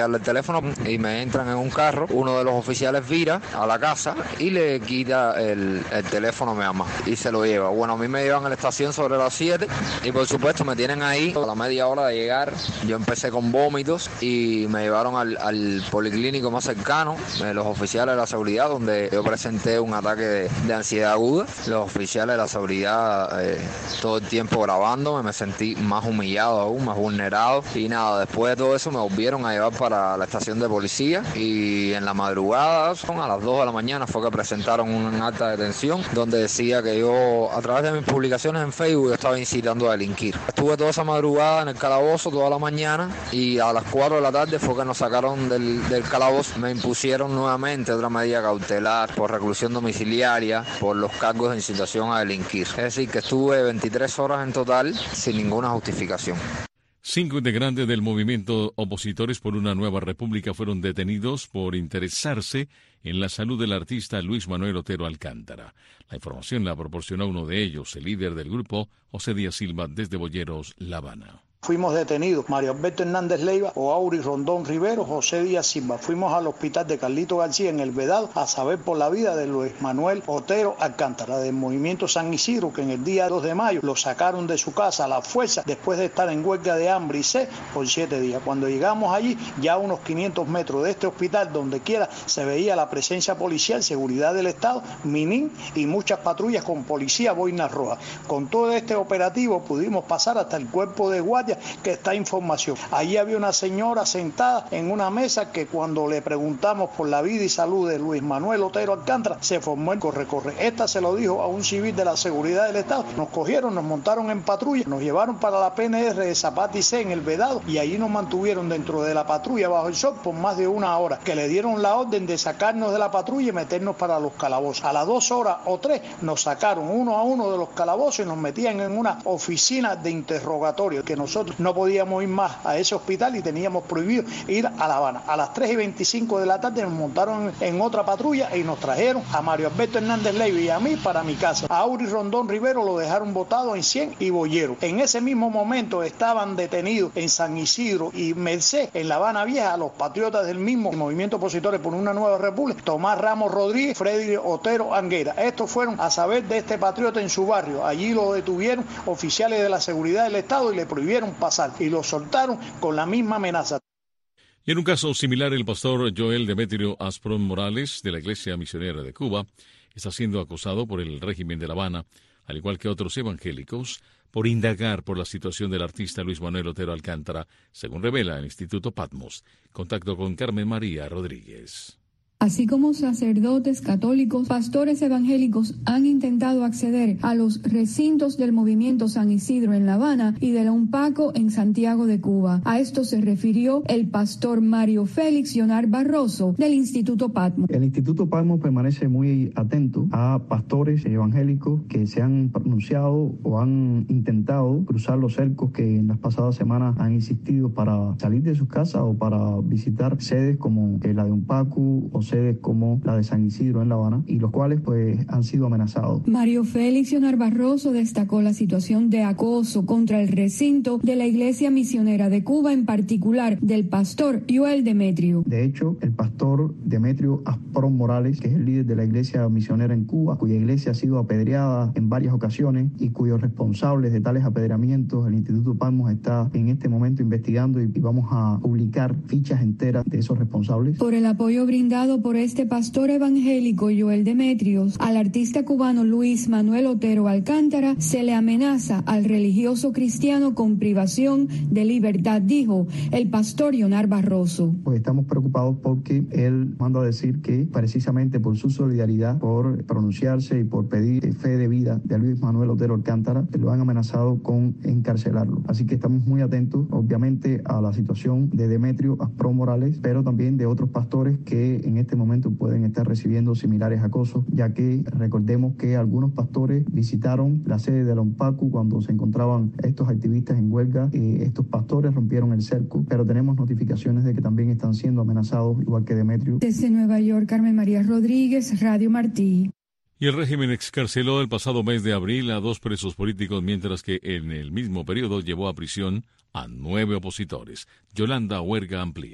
darle el teléfono y me entran en un carro. Uno de los oficiales vira a la casa y le quita el, el teléfono a mi mamá y se lo lleva. Bueno, a mí me llevan a la estación sobre las siete y por supuesto me tienen ahí. A la media hora de llegar yo empecé con vómitos y me llevaron al, al policlínico más cercano, eh, los oficiales de la seguridad, donde yo presenté un ataque de, de ansiedad aguda. Los oficiales de la seguridad eh, todo el tiempo grabándome, me sentí más humillado aún, más vulnerado y nada, después de todo eso me volvieron a llevar para la estación de policía y en la madrugada, son a las dos de la mañana, fue que presentaron un acta de detención donde decía que yo, a través de mis publicaciones en Facebook, yo estaba incitando a delinquir. Estuve toda esa madrugada en el calabozo, toda la mañana, y a las cuatro de la tarde fue que nos sacaron del, del calabozo. Me impusieron nuevamente otra medida cautelar por reclusión domiciliaria, por los cargos de incitación a delinquir. Es decir, que estuve veintitrés horas en total sin ninguna justificación. Cinco integrantes del movimiento Opositores por una Nueva República fueron detenidos por interesarse en la salud del artista Luis Manuel Otero Alcántara. La información la proporcionó uno de ellos, el líder del grupo, José Díaz Silva, desde Boyeros, La Habana. Fuimos detenidos Mario Alberto Hernández Leiva, Oauri Rondón Rivero, José Díaz Silva. Fuimos al hospital de Carlito García en El Vedado a saber por la vida de Luis Manuel Otero Alcántara, del movimiento San Isidro, que en el día dos de mayo lo sacaron de su casa a la fuerza después de estar en huelga de hambre y sed por siete días. Cuando llegamos allí, ya a unos quinientos metros de este hospital, donde quiera se veía la presencia policial, seguridad del Estado, Minin y muchas patrullas con policía boinas rojas. Con todo este operativo pudimos pasar hasta el cuerpo de guardia que está información. Allí había una señora sentada en una mesa que cuando le preguntamos por la vida y salud de Luis Manuel Otero Alcántara, se formó el corre-corre. Esta se lo dijo a un civil de la seguridad del Estado. Nos cogieron, nos montaron en patrulla, nos llevaron para la P N R de Zapata y C en El Vedado y allí nos mantuvieron dentro de la patrulla bajo el sol por más de una hora, que le dieron la orden de sacarnos de la patrulla y meternos para los calabozos. A las dos horas o tres nos sacaron uno a uno de los calabozos y nos metían en una oficina de interrogatorio, que nosotros no podíamos ir más a ese hospital y teníamos prohibido ir a La Habana. A las tres y veinticinco de la tarde nos montaron en otra patrulla y nos trajeron a Mario Alberto Hernández Leiva y a mí para mi casa. A Auri Rondón Rivero lo dejaron botado en Cien y Boyero. En ese mismo momento estaban detenidos en San Isidro y Merced, en La Habana Vieja, los patriotas del mismo movimiento Opositores por una Nueva República, Tomás Ramos Rodríguez, Freddy Otero Anguera. Estos fueron a saber de este patriota en su barrio. Allí lo detuvieron oficiales de la seguridad del Estado y le prohibieron pasar y lo soltaron con la misma amenaza. Y en un caso similar, el pastor Joel Demetrio Asprón Morales, de la Iglesia Misionera de Cuba, está siendo acusado por el régimen de La Habana, al igual que otros evangélicos, por indagar por la situación del artista Luis Manuel Otero Alcántara, según revela el Instituto Patmos. Contacto con Carmen María Rodríguez. Así como sacerdotes católicos, pastores evangélicos han intentado acceder a los recintos del movimiento San Isidro en La Habana y de la UNPACO en Santiago de Cuba. A esto se refirió el pastor Mario Félix Yonar Barroso del Instituto Patmos. El Instituto Patmos permanece muy atento a pastores evangélicos que se han pronunciado o han intentado cruzar los cercos que en las pasadas semanas han insistido para salir de sus casas o para visitar sedes como la de UNPACO o sedes como la de San Isidro en La Habana, y los cuales pues han sido amenazados. Mario Félix Yonar Barroso destacó la situación de acoso contra el recinto de la Iglesia Misionera de Cuba, en particular del pastor Joel Demetrio. De hecho, el pastor Demetrio Asprón Morales, que es el líder de la Iglesia Misionera en Cuba, cuya iglesia ha sido apedreada en varias ocasiones y cuyos responsables de tales apedreamientos el Instituto Patmos está en este momento investigando, y vamos a publicar fichas enteras de esos responsables. Por el apoyo brindado por este pastor evangélico Joel Demetrios al artista cubano Luis Manuel Otero Alcántara, se le amenaza al religioso cristiano con privación de libertad, dijo el pastor Yonar Barroso. Pues estamos preocupados porque él manda a decir que precisamente por su solidaridad, por pronunciarse y por pedir fe de vida de Luis Manuel Otero Alcántara, lo han amenazado con encarcelarlo. Así que estamos muy atentos, obviamente, a la situación de Demetrio Asprón Morales, pero también de otros pastores que en este momento pueden estar recibiendo similares acosos, ya que recordemos que algunos pastores visitaron la sede de la UNPACO cuando se encontraban estos activistas en huelga. Eh, estos pastores rompieron el cerco, pero tenemos notificaciones de que también están siendo amenazados, igual que Demetrio. Desde Nueva York, Carmen María Rodríguez, Radio Martí. Y el régimen excarceló el pasado mes de abril a dos presos políticos, mientras que en el mismo periodo llevó a prisión a nueve opositores. Yolanda Huerga amplía.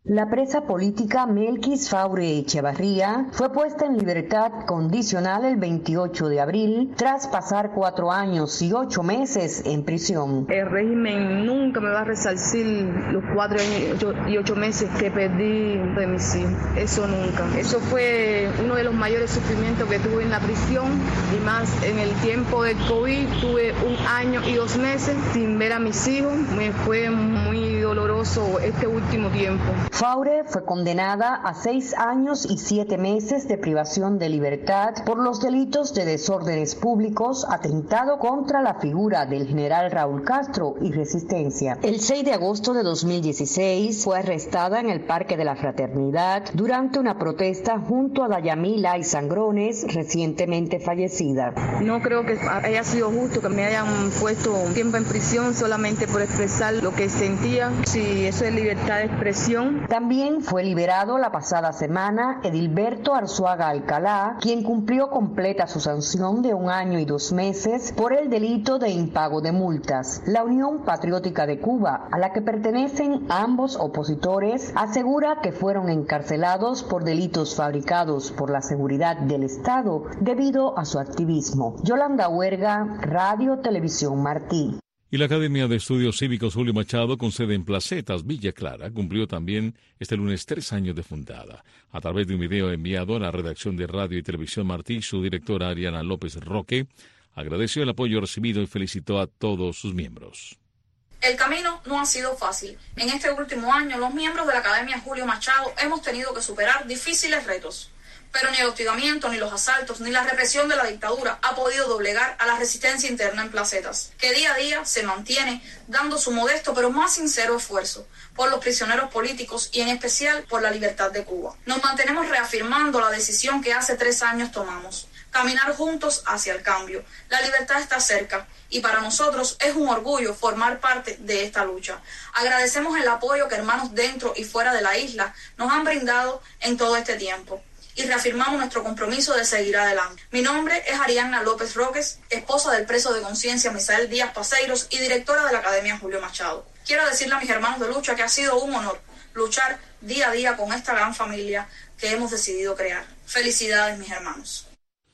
La presa política Melquis Faure Echevarría fue puesta en libertad condicional el veintiocho de abril tras pasar cuatro años y ocho meses en prisión. El régimen nunca me va a resarcir los cuatro años y ocho meses que perdí de mis hijos. Eso nunca. Eso fue uno de los mayores sufrimientos que tuve en la prisión y más en el tiempo del COVID. Tuve un año y dos meses sin ver a mis hijos. Me fue muy doloroso este último tiempo. Faure fue condenada a seis años y siete meses de privación de libertad por los delitos de desórdenes públicos, atentado contra la figura del general Raúl Castro y resistencia. El seis de agosto de dos mil dieciséis fue arrestada en el Parque de la Fraternidad durante una protesta junto a Dayamila y Sangrones, recientemente fallecida. No creo que haya sido justo que me hayan puesto tiempo en prisión solamente por expresar lo que sentía. Si eso es libertad de expresión. También fue liberado la pasada semana Edilberto Arzuaga Alcalá, quien cumplió completa su sanción de un año y dos meses por el delito de impago de multas. La Unión Patriótica de Cuba, a la que pertenecen ambos opositores, asegura que fueron encarcelados por delitos fabricados por la seguridad del Estado debido a su activismo. Yolanda Huerga, Radio Televisión Martí. Y la Academia de Estudios Cívicos Julio Machado, con sede en Placetas, Villa Clara, cumplió también este lunes tres años de fundada. A través de un video enviado a la redacción de Radio y Televisión Martí, su directora Ariana López Roque agradeció el apoyo recibido y felicitó a todos sus miembros. El camino no ha sido fácil. En este último año, los miembros de la Academia Julio Machado hemos tenido que superar difíciles retos. Pero ni el hostigamiento, ni los asaltos, ni la represión de la dictadura ha podido doblegar a la resistencia interna en Placetas, que día a día se mantiene dando su modesto pero más sincero esfuerzo por los prisioneros políticos y en especial por la libertad de Cuba. Nos mantenemos reafirmando la decisión que hace tres años tomamos: caminar juntos hacia el cambio. La libertad está cerca y para nosotros es un orgullo formar parte de esta lucha. Agradecemos el apoyo que hermanos dentro y fuera de la isla nos han brindado en todo este tiempo y reafirmamos nuestro compromiso de seguir adelante. Mi nombre es Ariana López Roques, esposa del preso de conciencia Misael Díaz Paseiros y directora de la Academia Julio Machado. Quiero decirle a mis hermanos de lucha que ha sido un honor luchar día a día con esta gran familia que hemos decidido crear. Felicidades, mis hermanos.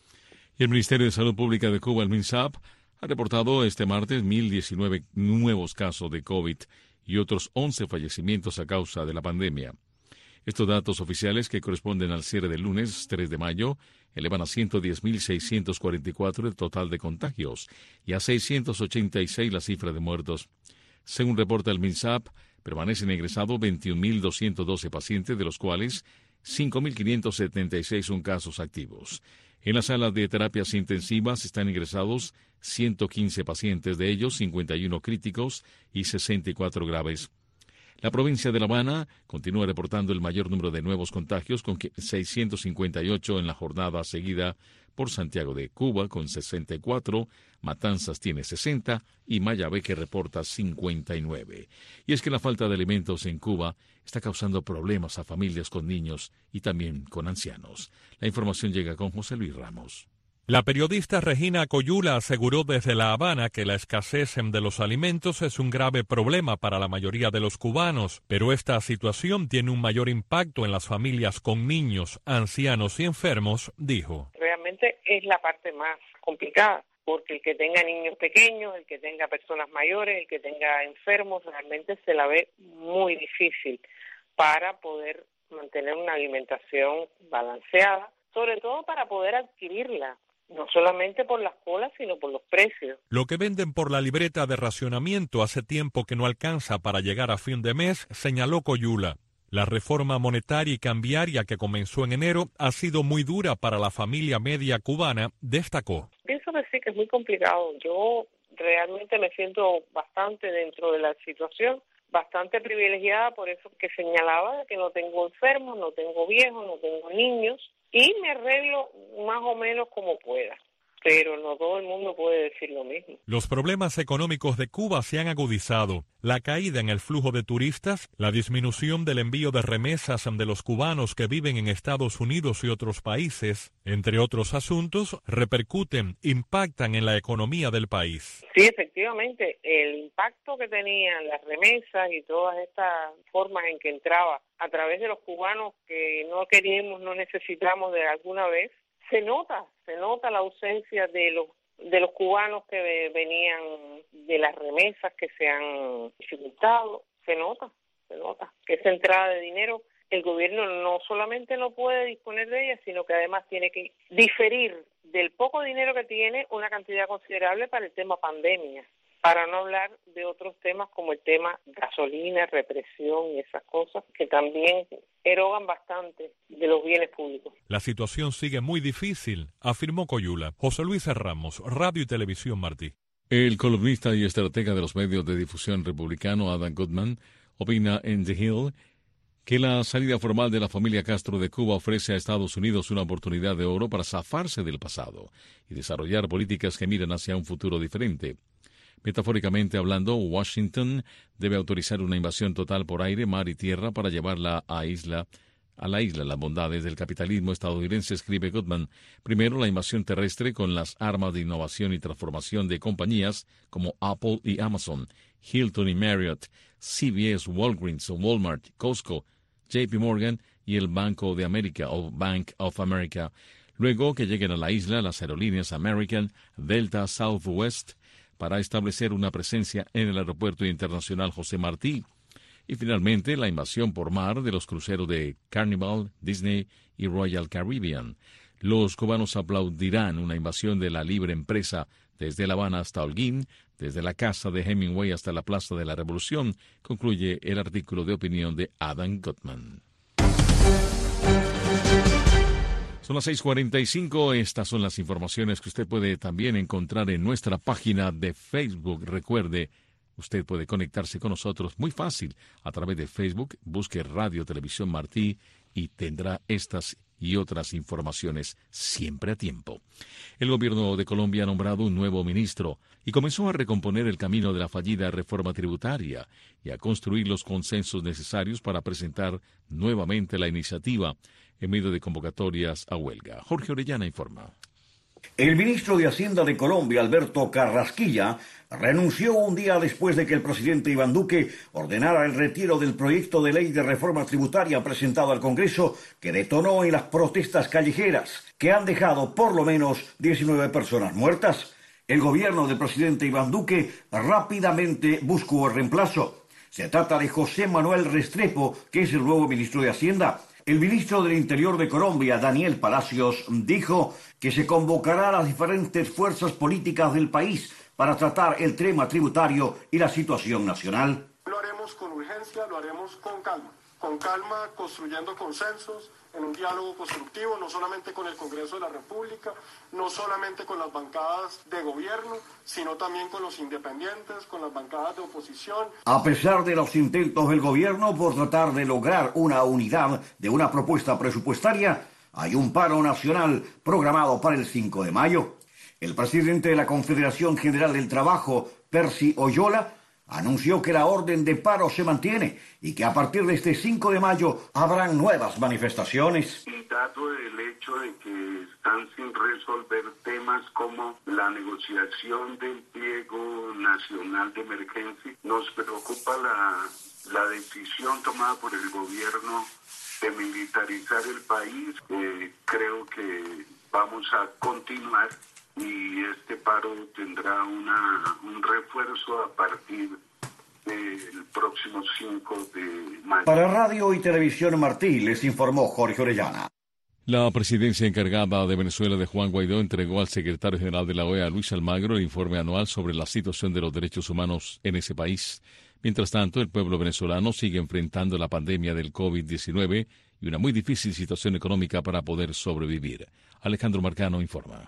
Y el Ministerio de Salud Pública de Cuba, el MINSAP, ha reportado este martes mil diecinueve nuevos casos de COVID y otros once fallecimientos a causa de la pandemia. Estos datos oficiales, que corresponden al cierre del lunes tres de mayo, elevan a ciento diez mil seiscientos cuarenta y cuatro el total de contagios y a seiscientos ochenta y seis la cifra de muertos. Según reporta el MINSAP, permanecen ingresados veintiún mil doscientos doce pacientes, de los cuales cinco mil quinientos setenta y seis son casos activos. En las salas de terapias intensivas están ingresados ciento quince pacientes, de ellos cincuenta y uno críticos y sesenta y cuatro graves. La provincia de La Habana continúa reportando el mayor número de nuevos contagios, con seiscientos cincuenta y ocho en la jornada seguida por Santiago de Cuba, con sesenta y cuatro, Matanzas tiene sesenta y Mayabeque reporta cincuenta y nueve. Y es que la falta de alimentos en Cuba está causando problemas a familias con niños y también con ancianos. La información llega con José Luis Ramos. La periodista Regina Coyula aseguró desde La Habana que la escasez de los alimentos es un grave problema para la mayoría de los cubanos, pero esta situación tiene un mayor impacto en las familias con niños, ancianos y enfermos, dijo. Realmente es la parte más complicada, porque el que tenga niños pequeños, el que tenga personas mayores, el que tenga enfermos, realmente se la ve muy difícil para poder mantener una alimentación balanceada, sobre todo para poder adquirirla. No solamente por las colas, sino por los precios. Lo que venden por la libreta de racionamiento hace tiempo que no alcanza para llegar a fin de mes, señaló Coyula. La reforma monetaria y cambiaria que comenzó en enero ha sido muy dura para la familia media cubana, destacó. Pienso que sí, que es muy complicado. Yo realmente me siento bastante dentro de la situación, bastante privilegiada, por eso que señalaba que no tengo enfermos, no tengo viejos, no tengo niños. Y me arreglo más o menos como pueda. pero no todo el mundo puede decir lo mismo. Los problemas económicos de Cuba se han agudizado. La caída en el flujo de turistas, la disminución del envío de remesas de los cubanos que viven en Estados Unidos y otros países, entre otros asuntos, repercuten, impactan en la economía del país. Sí, efectivamente, el impacto que tenían las remesas y todas estas formas en que entraba a través de los cubanos que no queríamos, no necesitamos de alguna vez, se nota, se nota la ausencia de los de los cubanos que venían de las remesas que se han dificultado, se nota, se nota que esa entrada de dinero el gobierno no solamente no puede disponer de ella, sino que además tiene que diferir del poco dinero que tiene una cantidad considerable para el tema pandemia, para no hablar de otros temas como el tema gasolina, represión y esas cosas que también erogan bastante de los bienes públicos. La situación sigue muy difícil, afirmó Coyula. José Luis Ramos, Radio y Televisión Martí. El columnista y estratega de los medios de difusión republicano Adam Goodman opina en The Hill que la salida formal de la familia Castro de Cuba ofrece a Estados Unidos una oportunidad de oro para zafarse del pasado y desarrollar políticas que miran hacia un futuro diferente. Metafóricamente hablando, Washington debe autorizar una invasión total por aire, mar y tierra para llevarla a isla, a la isla las bondades del capitalismo estadounidense, escribe Goodman. Primero, la invasión terrestre con las armas de innovación y transformación de compañías como Apple y Amazon, Hilton y Marriott, C V S, Walgreens, Walmart, Costco, J P Morgan y el Banco de América o Bank of America. Luego que lleguen a la isla las aerolíneas American, Delta, Southwest, para establecer una presencia en el Aeropuerto Internacional José Martí. Y finalmente, la invasión por mar de los cruceros de Carnival, Disney y Royal Caribbean. Los cubanos aplaudirán una invasión de la libre empresa desde La Habana hasta Holguín, desde la casa de Hemingway hasta la Plaza de la Revolución, concluye el artículo de opinión de Adam Goodman. Son las seis cuarenta y cinco, estas son las informaciones que usted puede también encontrar en nuestra página de Facebook. Recuerde, usted puede conectarse con nosotros muy fácil a través de Facebook, busque Radio Televisión Martí y tendrá estas y otras informaciones siempre a tiempo. El gobierno de Colombia ha nombrado un nuevo ministro y comenzó a recomponer el camino de la fallida reforma tributaria y a construir los consensos necesarios para presentar nuevamente la iniciativa en medio de convocatorias a huelga. Jorge Orellana informa. El ministro de Hacienda de Colombia, Alberto Carrasquilla, renunció un día después de que el presidente Iván Duque ordenara el retiro del proyecto de ley de reforma tributaria presentado al Congreso, que detonó en las protestas callejeras, que han dejado por lo menos diecinueve personas muertas. El gobierno del presidente Iván Duque rápidamente buscó el reemplazo. Se trata de José Manuel Restrepo, que es el nuevo ministro de Hacienda. El ministro del Interior de Colombia, Daniel Palacios, dijo que se convocará a las diferentes fuerzas políticas del país para tratar el tema tributario y la situación nacional. Lo haremos con urgencia, lo haremos con calma, con calma, construyendo consensos, en un diálogo constructivo, no solamente con el Congreso de la República, no solamente con las bancadas de gobierno, sino también con los independientes, con las bancadas de oposición. A pesar de los intentos del gobierno por tratar de lograr una unidad de una propuesta presupuestaria, hay un paro nacional programado para el cinco de mayo. El presidente de la Confederación General del Trabajo, Percy Oyola, anunció que la orden de paro se mantiene y que a partir de este cinco de mayo habrán nuevas manifestaciones. Y dado el hecho de que están sin resolver temas como la negociación del pliego nacional de emergencia, nos preocupa la, la decisión tomada por el gobierno de militarizar el país. Eh, creo que vamos a continuar y este paro tendrá una, un refuerzo a partir del próximo cinco de mayo. Para Radio y Televisión Martí, les informó Jorge Orellana. La presidencia encargada de Venezuela de Juan Guaidó entregó al secretario general de la O E A, Luis Almagro, el informe anual sobre la situación de los derechos humanos en ese país. Mientras tanto, el pueblo venezolano sigue enfrentando la pandemia del COVID diecinueve y una muy difícil situación económica para poder sobrevivir. Alejandro Marcano informa.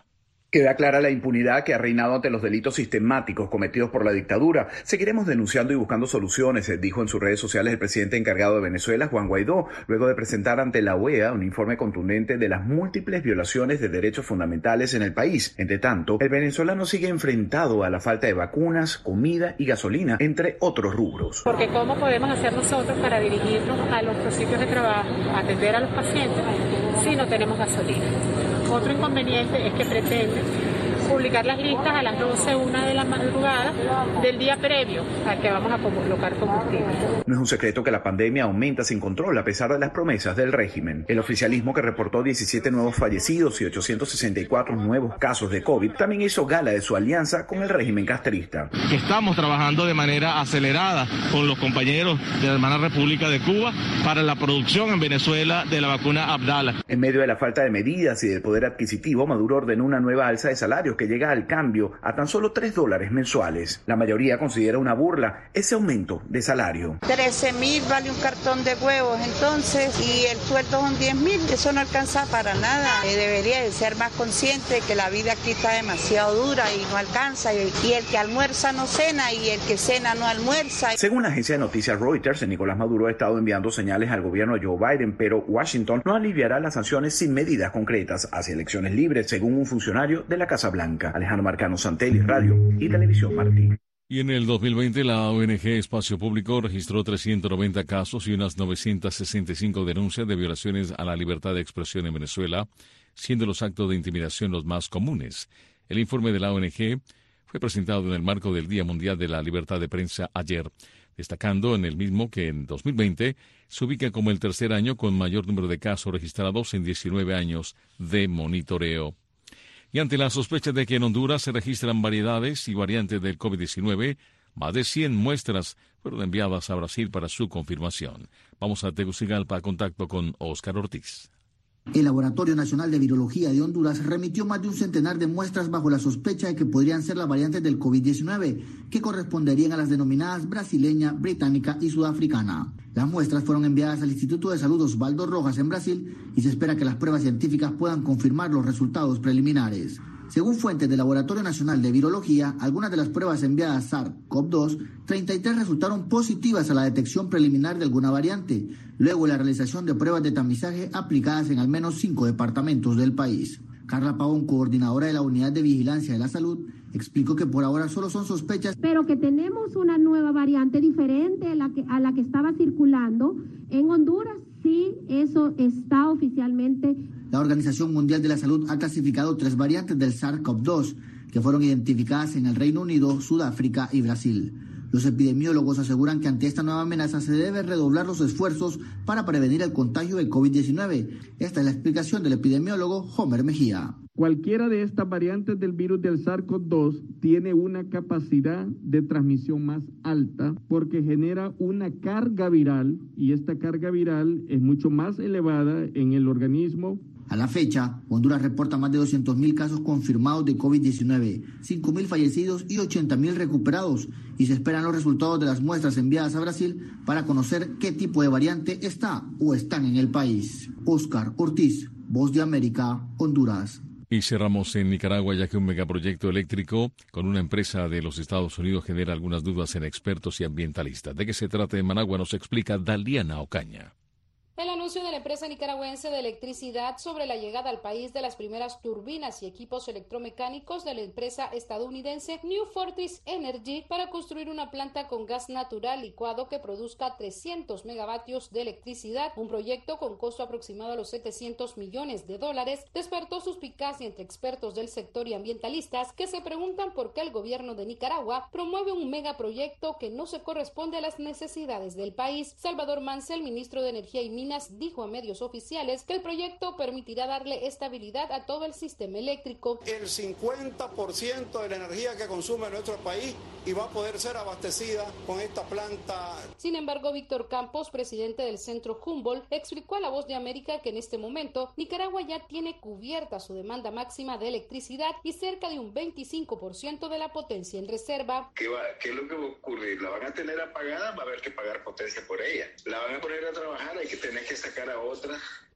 Queda clara la impunidad que ha reinado ante los delitos sistemáticos cometidos por la dictadura. Seguiremos denunciando y buscando soluciones, dijo en sus redes sociales el presidente encargado de Venezuela, Juan Guaidó, luego de presentar ante la O E A un informe contundente de las múltiples violaciones de derechos fundamentales en el país. Entre tanto, el venezolano sigue enfrentado a la falta de vacunas, comida y gasolina, entre otros rubros. Porque ¿cómo podemos hacer nosotros para dirigirnos a nuestros sitios de trabajo, atender a los pacientes, si no tenemos gasolina? Otro inconveniente es que pretende publicar las listas a las doce, una de la madrugada del día previo al que vamos a colocar combustible. No es un secreto que la pandemia aumenta sin control a pesar de las promesas del régimen. El oficialismo, que reportó diecisiete nuevos fallecidos y ochocientos sesenta y cuatro nuevos casos de COVID, también hizo gala de su alianza con el régimen castrista. Estamos trabajando de manera acelerada con los compañeros de la hermana República de Cuba para la producción en Venezuela de la vacuna Abdala. En medio de la falta de medidas y del poder adquisitivo, Maduro ordenó una nueva alza de salarios que llega al cambio a tan solo tres dólares mensuales. La mayoría considera una burla ese aumento de salario. trece mil vale un cartón de huevos entonces y el sueldo son diez mil, eso no alcanza para nada. Eh, debería de ser más consciente que la vida aquí está demasiado dura y no alcanza y, y el que almuerza no cena y el que cena no almuerza. Según la agencia de noticias Reuters, Nicolás Maduro ha estado enviando señales al gobierno de Joe Biden, pero Washington no aliviará las sanciones sin medidas concretas hacia elecciones libres, según un funcionario de la Casa Blanca. Alejandro Marcano, Santelli, Radio y Televisión Martí. Y en el dos mil veinte, la O N G Espacio Público registró trescientos noventa casos y unas novecientas sesenta y cinco denuncias de violaciones a la libertad de expresión en Venezuela, siendo los actos de intimidación los más comunes. El informe de la O N G fue presentado en el marco del Día Mundial de la Libertad de Prensa ayer, destacando en el mismo que en dos mil veinte se ubica como el tercer año con mayor número de casos registrados en diecinueve años de monitoreo. Y ante la sospecha de que en Honduras se registran variedades y variantes del COVID diecinueve, más de cien muestras fueron enviadas a Brasil para su confirmación. Vamos a Tegucigalpa a contacto con Óscar Ortiz. El Laboratorio Nacional de Virología de Honduras remitió más de un centenar de muestras bajo la sospecha de que podrían ser las variantes del COVID diecinueve, que corresponderían a las denominadas brasileña, británica y sudafricana. Las muestras fueron enviadas al Instituto de Salud Osvaldo Rojas en Brasil y se espera que las pruebas científicas puedan confirmar los resultados preliminares. Según fuentes del Laboratorio Nacional de Virología, algunas de las pruebas enviadas SARS CoV dos, treinta y tres resultaron positivas a la detección preliminar de alguna variante, luego de la realización de pruebas de tamizaje aplicadas en al menos cinco departamentos del país. Carla Pavón, coordinadora de la Unidad de Vigilancia de la Salud, explicó que por ahora solo son sospechas, pero que tenemos una nueva variante diferente a la que, a la que estaba circulando en Honduras. Sí, eso está oficialmente. La Organización Mundial de la Salud ha clasificado tres variantes del SARS CoV dos que fueron identificadas en el Reino Unido, Sudáfrica y Brasil. Los epidemiólogos aseguran que ante esta nueva amenaza se debe redoblar los esfuerzos para prevenir el contagio del COVID diecinueve. Esta es la explicación del epidemiólogo Homer Mejía. Cualquiera de estas variantes del virus del SARS CoV dos tiene una capacidad de transmisión más alta porque genera una carga viral y esta carga viral es mucho más elevada en el organismo. A la fecha, Honduras reporta más de doscientos mil casos confirmados de COVID diecinueve, cinco mil fallecidos y ochenta mil recuperados, y se esperan los resultados de las muestras enviadas a Brasil para conocer qué tipo de variante está o están en el país. Óscar Ortiz, Voz de América, Honduras. Y cerramos en Nicaragua, ya que un megaproyecto eléctrico con una empresa de los Estados Unidos genera algunas dudas en expertos y ambientalistas. ¿De qué se trata en Managua? Nos explica Daliana Ocaña. El anuncio de la empresa nicaragüense de electricidad sobre la llegada al país de las primeras turbinas y equipos electromecánicos de la empresa estadounidense New Fortress Energy para construir una planta con gas natural licuado que produzca trescientos megavatios de electricidad, un proyecto con costo aproximado a los setecientos millones de dólares, despertó suspicacia entre expertos del sector y ambientalistas que se preguntan por qué el gobierno de Nicaragua promueve un megaproyecto que no se corresponde a las necesidades del país. Salvador Mansell, ministro de Energía y Minas, dijo a medios oficiales que el proyecto permitirá darle estabilidad a todo el sistema eléctrico. El cincuenta por ciento de la energía que consume nuestro país y va a poder ser abastecida con esta planta. Sin embargo, Víctor Campos, presidente del Centro Humboldt, explicó a La Voz de América que en este momento Nicaragua ya tiene cubierta su demanda máxima de electricidad y cerca de un veinticinco por ciento de la potencia en reserva. ¿Qué, va, ¿Qué es lo que va a ocurrir? ¿La van a tener apagada? Va a haber que pagar potencia por ella. ¿La van a poner a trabajar? Hay que tener que sacar a otras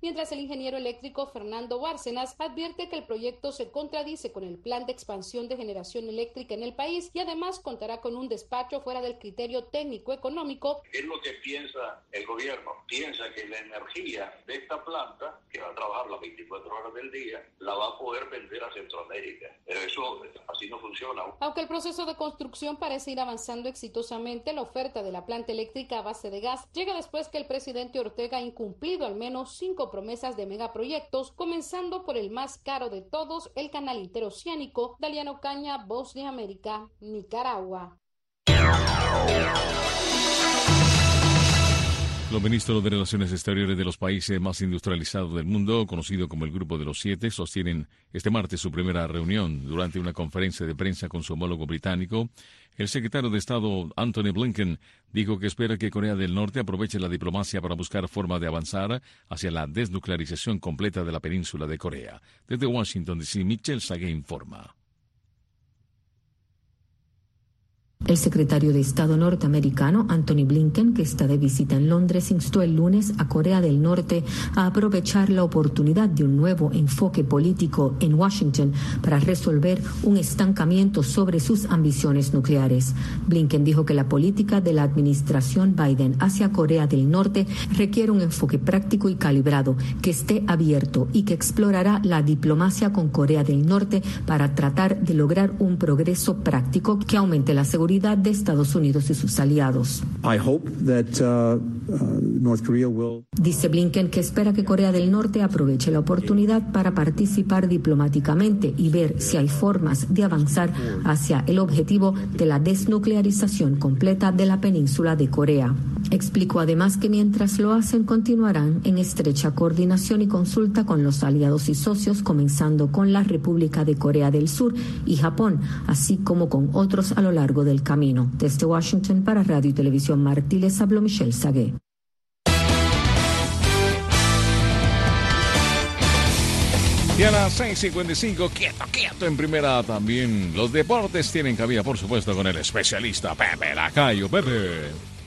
mientras el ingeniero eléctrico Fernando Bárcenas advierte que el proyecto se contradice con el plan de expansión de generación eléctrica en el país y además contará con un despacho fuera del criterio técnico-económico. Es lo que piensa el gobierno. Piensa que la energía de esta planta, que va a trabajar las veinticuatro horas del día, la va a poder vender a Centroamérica. Pero eso así no funciona. Aunque el proceso de construcción parece ir avanzando exitosamente, la oferta de la planta eléctrica a base de gas llega después que el presidente Ortega ha incumplido al menos cinco promesas de megaproyectos, comenzando por el más caro de todos, el canal interoceánico. Daliano Caña, Voz de América, Nicaragua. Los ministros de Relaciones Exteriores de los países más industrializados del mundo, conocido como el Grupo de los Siete, sostienen este martes su primera reunión. Durante una conferencia de prensa con su homólogo británico, el secretario de Estado Antony Blinken dijo que espera que Corea del Norte aproveche la diplomacia para buscar forma de avanzar hacia la desnuclearización completa de la península de Corea. Desde Washington, D C, Michelle Sagué informa. El secretario de Estado norteamericano, Antony Blinken, que está de visita en Londres, instó el lunes a Corea del Norte a aprovechar la oportunidad de un nuevo enfoque político en Washington para resolver un estancamiento sobre sus ambiciones nucleares. Blinken dijo que la política de la administración Biden hacia Corea del Norte requiere un enfoque práctico y calibrado, que esté abierto y que explorará la diplomacia con Corea del Norte para tratar de lograr un progreso práctico que aumente la seguridad de Estados Unidos y sus aliados. I hope that, uh, uh, North Korea will... Dice Blinken que espera que Corea del Norte aproveche la oportunidad para participar diplomáticamente y ver si hay formas de avanzar hacia el objetivo de la desnuclearización completa de la península de Corea. Explicó además que mientras lo hacen continuarán en estrecha coordinación y consulta con los aliados y socios, comenzando con la República de Corea del Sur y Japón, así como con otros a lo largo del camino. Desde Washington para Radio y Televisión Martí les habló Michelle Sagué. Y a las seis cincuenta y cinco, quieto, quieto en primera también. Los deportes tienen cabida, por supuesto, con el especialista Pepe Lacayo. Pepe.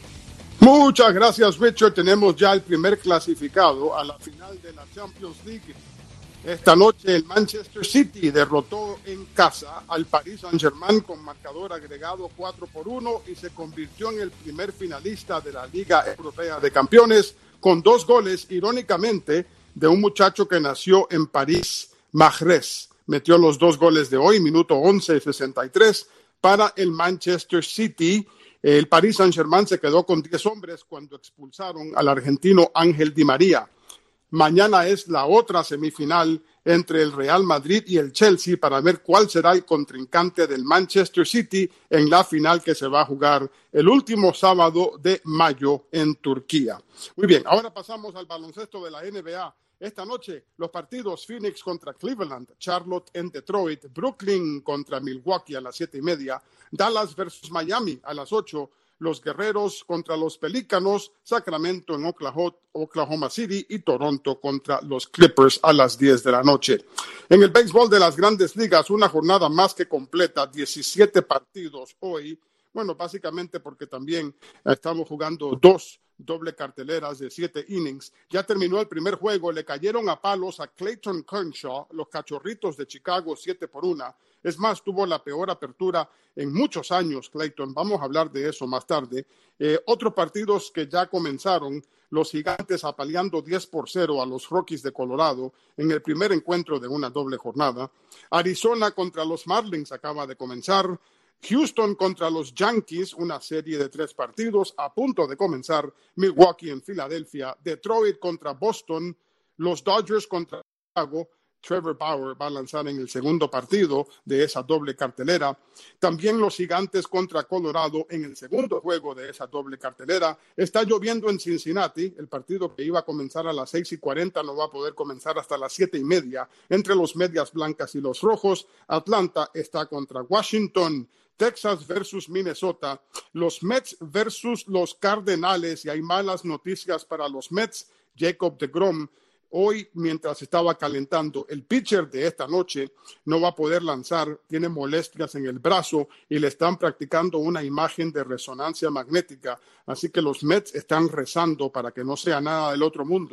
Muchas gracias, Richard. Tenemos ya el primer clasificado a la final de la Champions League. Esta noche el Manchester City derrotó en casa al Paris Saint-Germain con marcador agregado cuatro por uno y se convirtió en el primer finalista de la Liga Europea de Campeones con dos goles, irónicamente, de un muchacho que nació en París, Mahrez. Metió los dos goles de hoy, minuto once y sesenta y tres, para el Manchester City. El Paris Saint-Germain se quedó con diez hombres cuando expulsaron al argentino Ángel Di María. Mañana es la otra semifinal entre el Real Madrid y el Chelsea para ver cuál será el contrincante del Manchester City en la final que se va a jugar el último sábado de mayo en Turquía. Muy bien, ahora pasamos al baloncesto de la N B A. Esta noche los partidos Phoenix contra Cleveland, Charlotte en Detroit, Brooklyn contra Milwaukee a las siete y media, Dallas versus Miami a las ocho, los Guerreros contra los Pelícanos, Sacramento en Oklahoma, Oklahoma City y Toronto contra los Clippers a las diez de la noche. En el béisbol de las Grandes Ligas, una jornada más que completa, diecisiete partidos hoy. Bueno, básicamente porque también estamos jugando dos doble carteleras de siete innings. Ya terminó el primer juego, le cayeron a palos a Clayton Kershaw, los Cachorritos de Chicago, siete por una. Es más, tuvo la peor apertura en muchos años, Clayton. Vamos a hablar de eso más tarde. Eh, otros partidos que ya comenzaron, los Gigantes apaleando diez por cero a los Rockies de Colorado en el primer encuentro de una doble jornada. Arizona contra los Marlins acaba de comenzar. Houston contra los Yankees, una serie de tres partidos a punto de comenzar. Milwaukee en Filadelfia, Detroit contra Boston, los Dodgers contra Chicago. Trevor Bauer va a lanzar en el segundo partido de esa doble cartelera. También los Gigantes contra Colorado en el segundo juego de esa doble cartelera. Está lloviendo en Cincinnati. El partido que iba a comenzar a las seis y cuarenta no va a poder comenzar hasta las siete y media. Entre los Medias Blancas y los Rojos, Atlanta está contra Washington. Texas versus Minnesota, los Mets versus los Cardenales, y hay malas noticias para los Mets. Jacob deGrom, hoy mientras estaba calentando, el pitcher de esta noche no va a poder lanzar, tiene molestias en el brazo y le están practicando una imagen de resonancia magnética, así que los Mets están rezando para que no sea nada del otro mundo.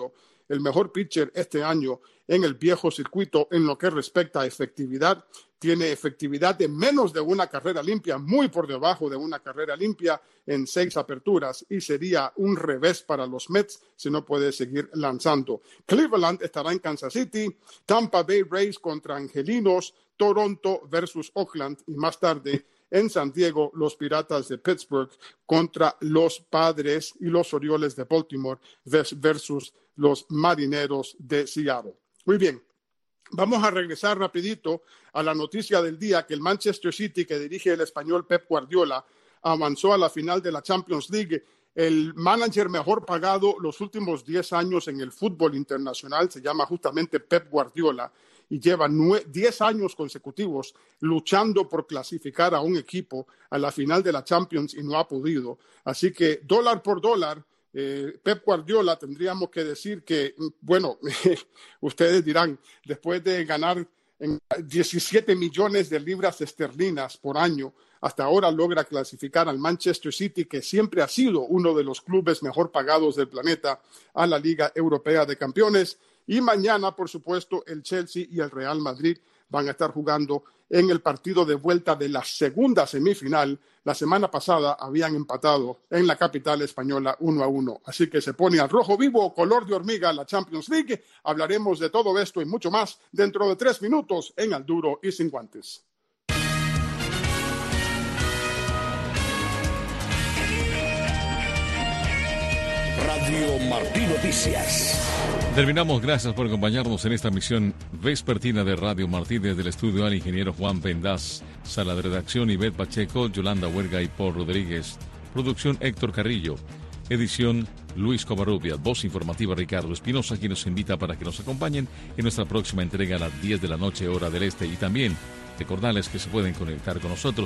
el mejor pitcher este año en el viejo circuito en lo que respecta a efectividad. Tiene efectividad de menos de una carrera limpia, muy por debajo de una carrera limpia en seis aperturas, y sería un revés para los Mets si no puede seguir lanzando. Cleveland estará en Kansas City, Tampa Bay Rays contra Angelinos, Toronto versus Oakland, y más tarde en San Diego, los Piratas de Pittsburgh contra los Padres y los Orioles de Baltimore versus los Marineros de Seattle. Muy bien, vamos a regresar rapidito a la noticia del día, que el Manchester City, que dirige el español Pep Guardiola, avanzó a la final de la Champions League. El manager mejor pagado los últimos diez años en el fútbol internacional se llama justamente Pep Guardiola, y lleva diez años consecutivos luchando por clasificar a un equipo a la final de la Champions y no ha podido. Así que dólar por dólar, eh, Pep Guardiola, tendríamos que decir que, bueno, ustedes dirán, después de ganar en diecisiete millones de libras esterlinas por año, hasta ahora logra clasificar al Manchester City, que siempre ha sido uno de los clubes mejor pagados del planeta, a la Liga Europea de Campeones. Y mañana, por supuesto, el Chelsea y el Real Madrid van a estar jugando en el partido de vuelta de la segunda semifinal. La semana pasada habían empatado en la capital española uno a uno. Así que se pone al rojo vivo, color de hormiga, la Champions League. Hablaremos de todo esto y mucho más dentro de tres minutos en Al Duro y Sin Guantes. Radio Martí Noticias. Terminamos, gracias por acompañarnos en esta misión vespertina de Radio Martí. Desde el estudio al ingeniero Juan Vendás, sala de redacción Ivette Pacheco, Yolanda Huerga y Paul Rodríguez, producción Héctor Carrillo, edición Luis Covarrubias, voz informativa Ricardo Espinosa, quien nos invita para que nos acompañen en nuestra próxima entrega a las diez de la noche hora del este, y también recordarles que se pueden conectar con nosotros